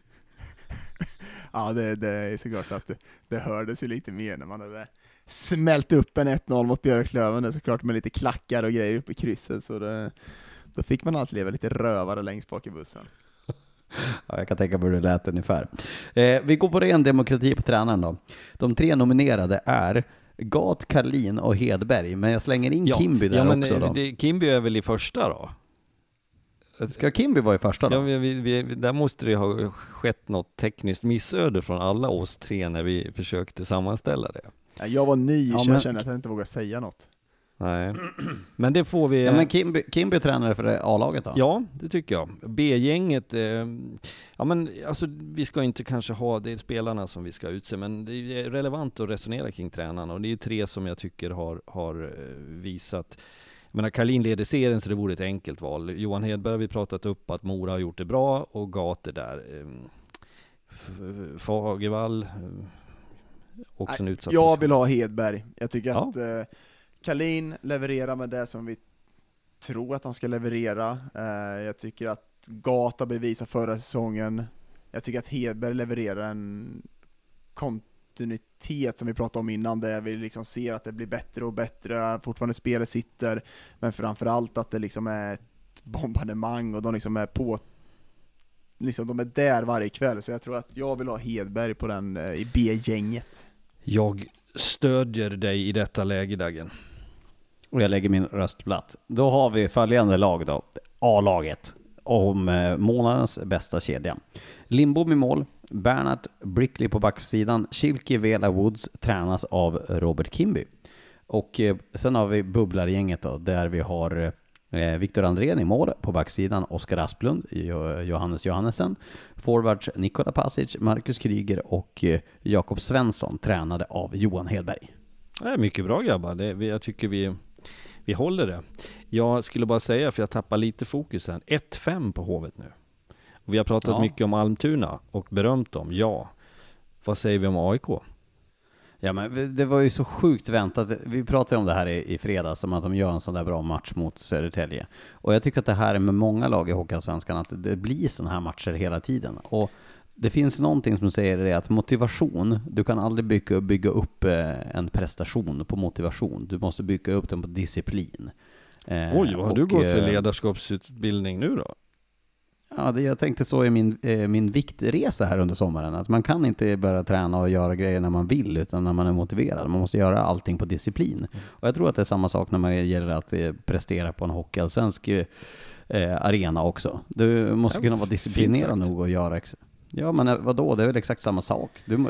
Ja, det är såklart att det hördes ju lite mer när man hade smält upp en 1-0 mot Björklöven, det är såklart med lite klackar och grejer uppe i krysset, så då fick man alltid leva lite rövare längst bak i bussen. Ja, jag kan tänka på hur det lät ungefär. Vi går på ren demokrati på tränaren då. De 3 nominerade är Gat, Karlin och Hedberg, men jag slänger in Kimby där men också då. Kimby är väl i första då? Ska Kimby vara i första då? Ja, där måste det ha skett något tekniskt missöde från alla oss 3 när vi försökte sammanställa det. Jag var ny, så jag kände att jag inte vågade säga något. Nej, men det får vi... Ja, men Kimby är tränare för A-laget då? Ja, det tycker jag. B-gänget, ja men alltså vi ska inte kanske ha, det är spelarna som vi ska utse, men det är relevant att resonera kring tränarna, och det är ju 3 som jag tycker har visat. Jag menar, Karlin leder serien, så det vore ett enkelt val. Johan Hedberg har vi pratat upp att Mora har gjort det bra, och Gat är där. Fagervall också en utsatt. Jag vill ha Hedberg. Jag tycker att Karlin levererar med det som vi tror att han ska leverera. Jag tycker att Gata bevisar förra säsongen. Jag tycker att Hedberg levererar en kontinuitet som vi pratade om innan, där vi liksom ser att det blir bättre och bättre. Fortfarande spelet sitter, men framförallt att det liksom är ett bombardemang och de liksom är på, liksom de är där varje kväll. Så jag tror att jag vill ha Hedberg på den i B-gänget. Jag stödjer dig i detta läge, Dagen. Och jag lägger min röst platt. Då har vi följande lag då. A-laget. om månadens bästa kedja. Lindbom i mål, Bernhard Brickley på backsidan, Schilke, Vela, Woods tränas av Robert Kimby. Och sen har vi bubblargänget då, där vi har Viktor Andrén i mål på backsidan, Oskar Asplund, Johannes Johannesen, forwards Nikola Pasic, Marcus Kryger och Jakob Svensson tränade av Johan Hedberg. Det är mycket bra grabbar, jag tycker vi håller det. Jag skulle bara säga, för jag tappar lite fokus här, 1-5 på Hovet nu. Och vi har pratat mycket om Almtuna och berömt dem, ja. Vad säger vi om AIK? Ja, men det var ju så sjukt väntat. Vi pratade om det här i fredags, som att de gör en sån där bra match mot Södertälje. Och jag tycker att det här är med många lag i Hockeyallsvenskan, att det blir såna här matcher hela tiden. Och det finns någonting som säger det, att motivation, du kan aldrig bygga upp en prestation på motivation. Du måste bygga upp den på disciplin. Oj, vad har du gått för ledarskapsutbildning nu då? Ja, jag tänkte så i min viktresa här under sommaren, att man kan inte börja träna och göra grejer när man vill, utan när man är motiverad. Man måste göra allting på disciplin. Och jag tror att det är samma sak när man gäller att prestera på en hockeyallsvensk arena också. Du måste kunna vara disciplinerad nog och göra Ja, men vadå? Det är väl exakt samma sak.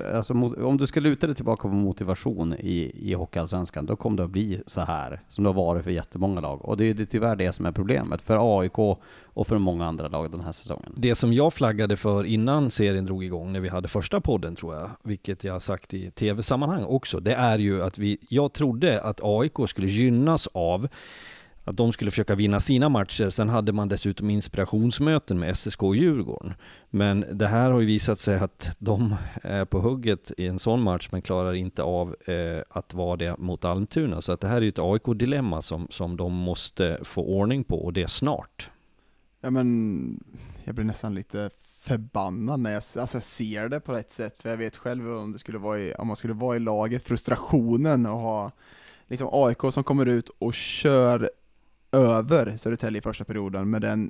Om du ska luta dig tillbaka på motivation i Hockeyallsvenskan, då kommer det att bli så här som det har varit för jättemånga lag. Och det är tyvärr det som är problemet för AIK och för många andra lag den här säsongen. Det som jag flaggade för innan serien drog igång, när vi hade första podden tror jag, vilket jag har sagt i tv-sammanhang också, det är ju att jag trodde att AIK skulle gynnas av att de skulle försöka vinna sina matcher. Sen hade man dessutom inspirationsmöten med SSK och Djurgården. Men det här har ju visat sig att de är på hugget i en sån match, men klarar inte av att vara det mot Almtuna. Så att det här är ju ett AIK-dilemma som de måste få ordning på, och det är snart. Ja, men jag blir nästan lite förbannad när jag ser det på ett sätt. För jag vet själv om man skulle vara i laget, frustrationen och ha liksom AIK som kommer ut och kör över Södertälje i första perioden med den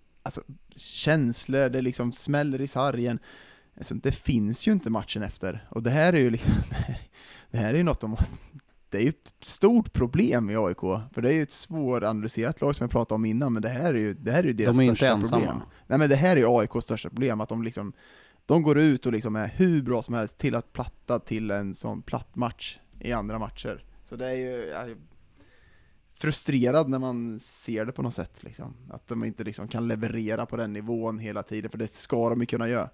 känslor, det liksom smäller i sargen. Alltså, det finns ju inte matchen efter. Och det här är ju liksom, det här är ju något det är ju ett stort problem i AIK, för det är ju ett svåranalyserat lag som jag pratade om innan, men det här är ju deras största problem. Nej, men det här är ju AIKs största problem, att de går ut och liksom är hur bra som helst till att platta till en sån platt match i andra matcher. Så det är ju, jag är frustrerad när man ser det på något sätt liksom. Att de inte liksom kan leverera på den nivån hela tiden, för det ska de ju kunna göra.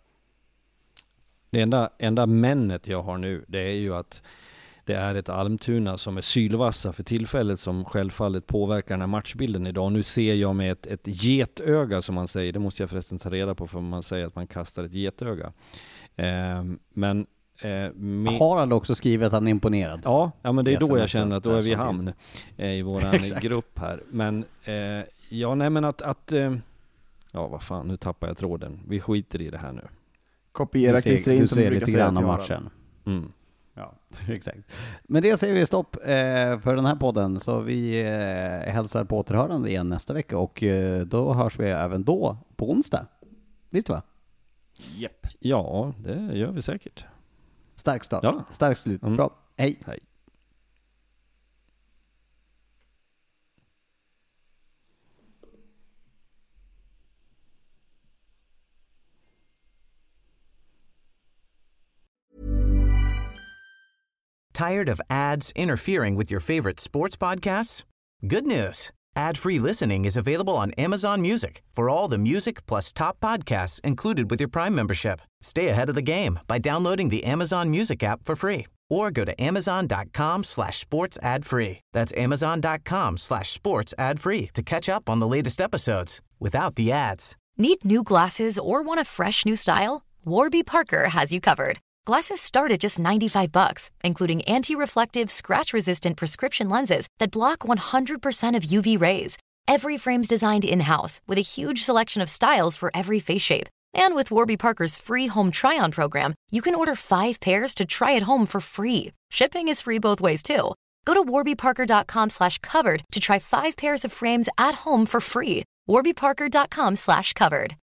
Det enda männet jag har nu, det är ju att det är ett Almtuna som är sylvassa för tillfället, som självfallet påverkar den här matchbilden idag. Nu ser jag med ett getöga, som man säger. Det måste jag förresten ta reda på, för man säger att man kastar ett getöga. Men Harald också skrivit att han är imponerad. Ja, men det är då jag känner att då är vi i hamn i våran grupp här. Men vad fan, nu tappar jag tråden. Vi skiter i det här nu. Kopiera Christer in, du som ser brukar lite säga grann av matchen. Ja, exakt. Men det säger vi stopp för den här podden, så vi hälsar på återhörande igen nästa vecka, och då hörs vi även då på onsdag. Visst va? Japp. Ja, det gör vi säkert. Stark start. Ja. Stark slut. Bra. Hej. Hej. Tired of ads interfering with your favorite sports podcasts? Good news. Ad-free listening is available on Amazon Music for all the music plus top podcasts included with your Prime membership. Stay ahead of the game by downloading the Amazon Music app for free, or go to amazon.com/sports ad free. That's amazon.com/sports ad free to catch up on the latest episodes without the ads. Need new glasses or want a fresh new style? Warby Parker has you covered. Glasses start at just $95, including anti-reflective, scratch-resistant prescription lenses that block 100% of UV rays. Every frame's designed in-house with a huge selection of styles for every face shape. And with Warby Parker's free home try-on program, you can order 5 pairs to try at home for free. Shipping is free both ways, too. Go to warbyparker.com/covered to try 5 pairs of frames at home for free. warbyparker.com/covered.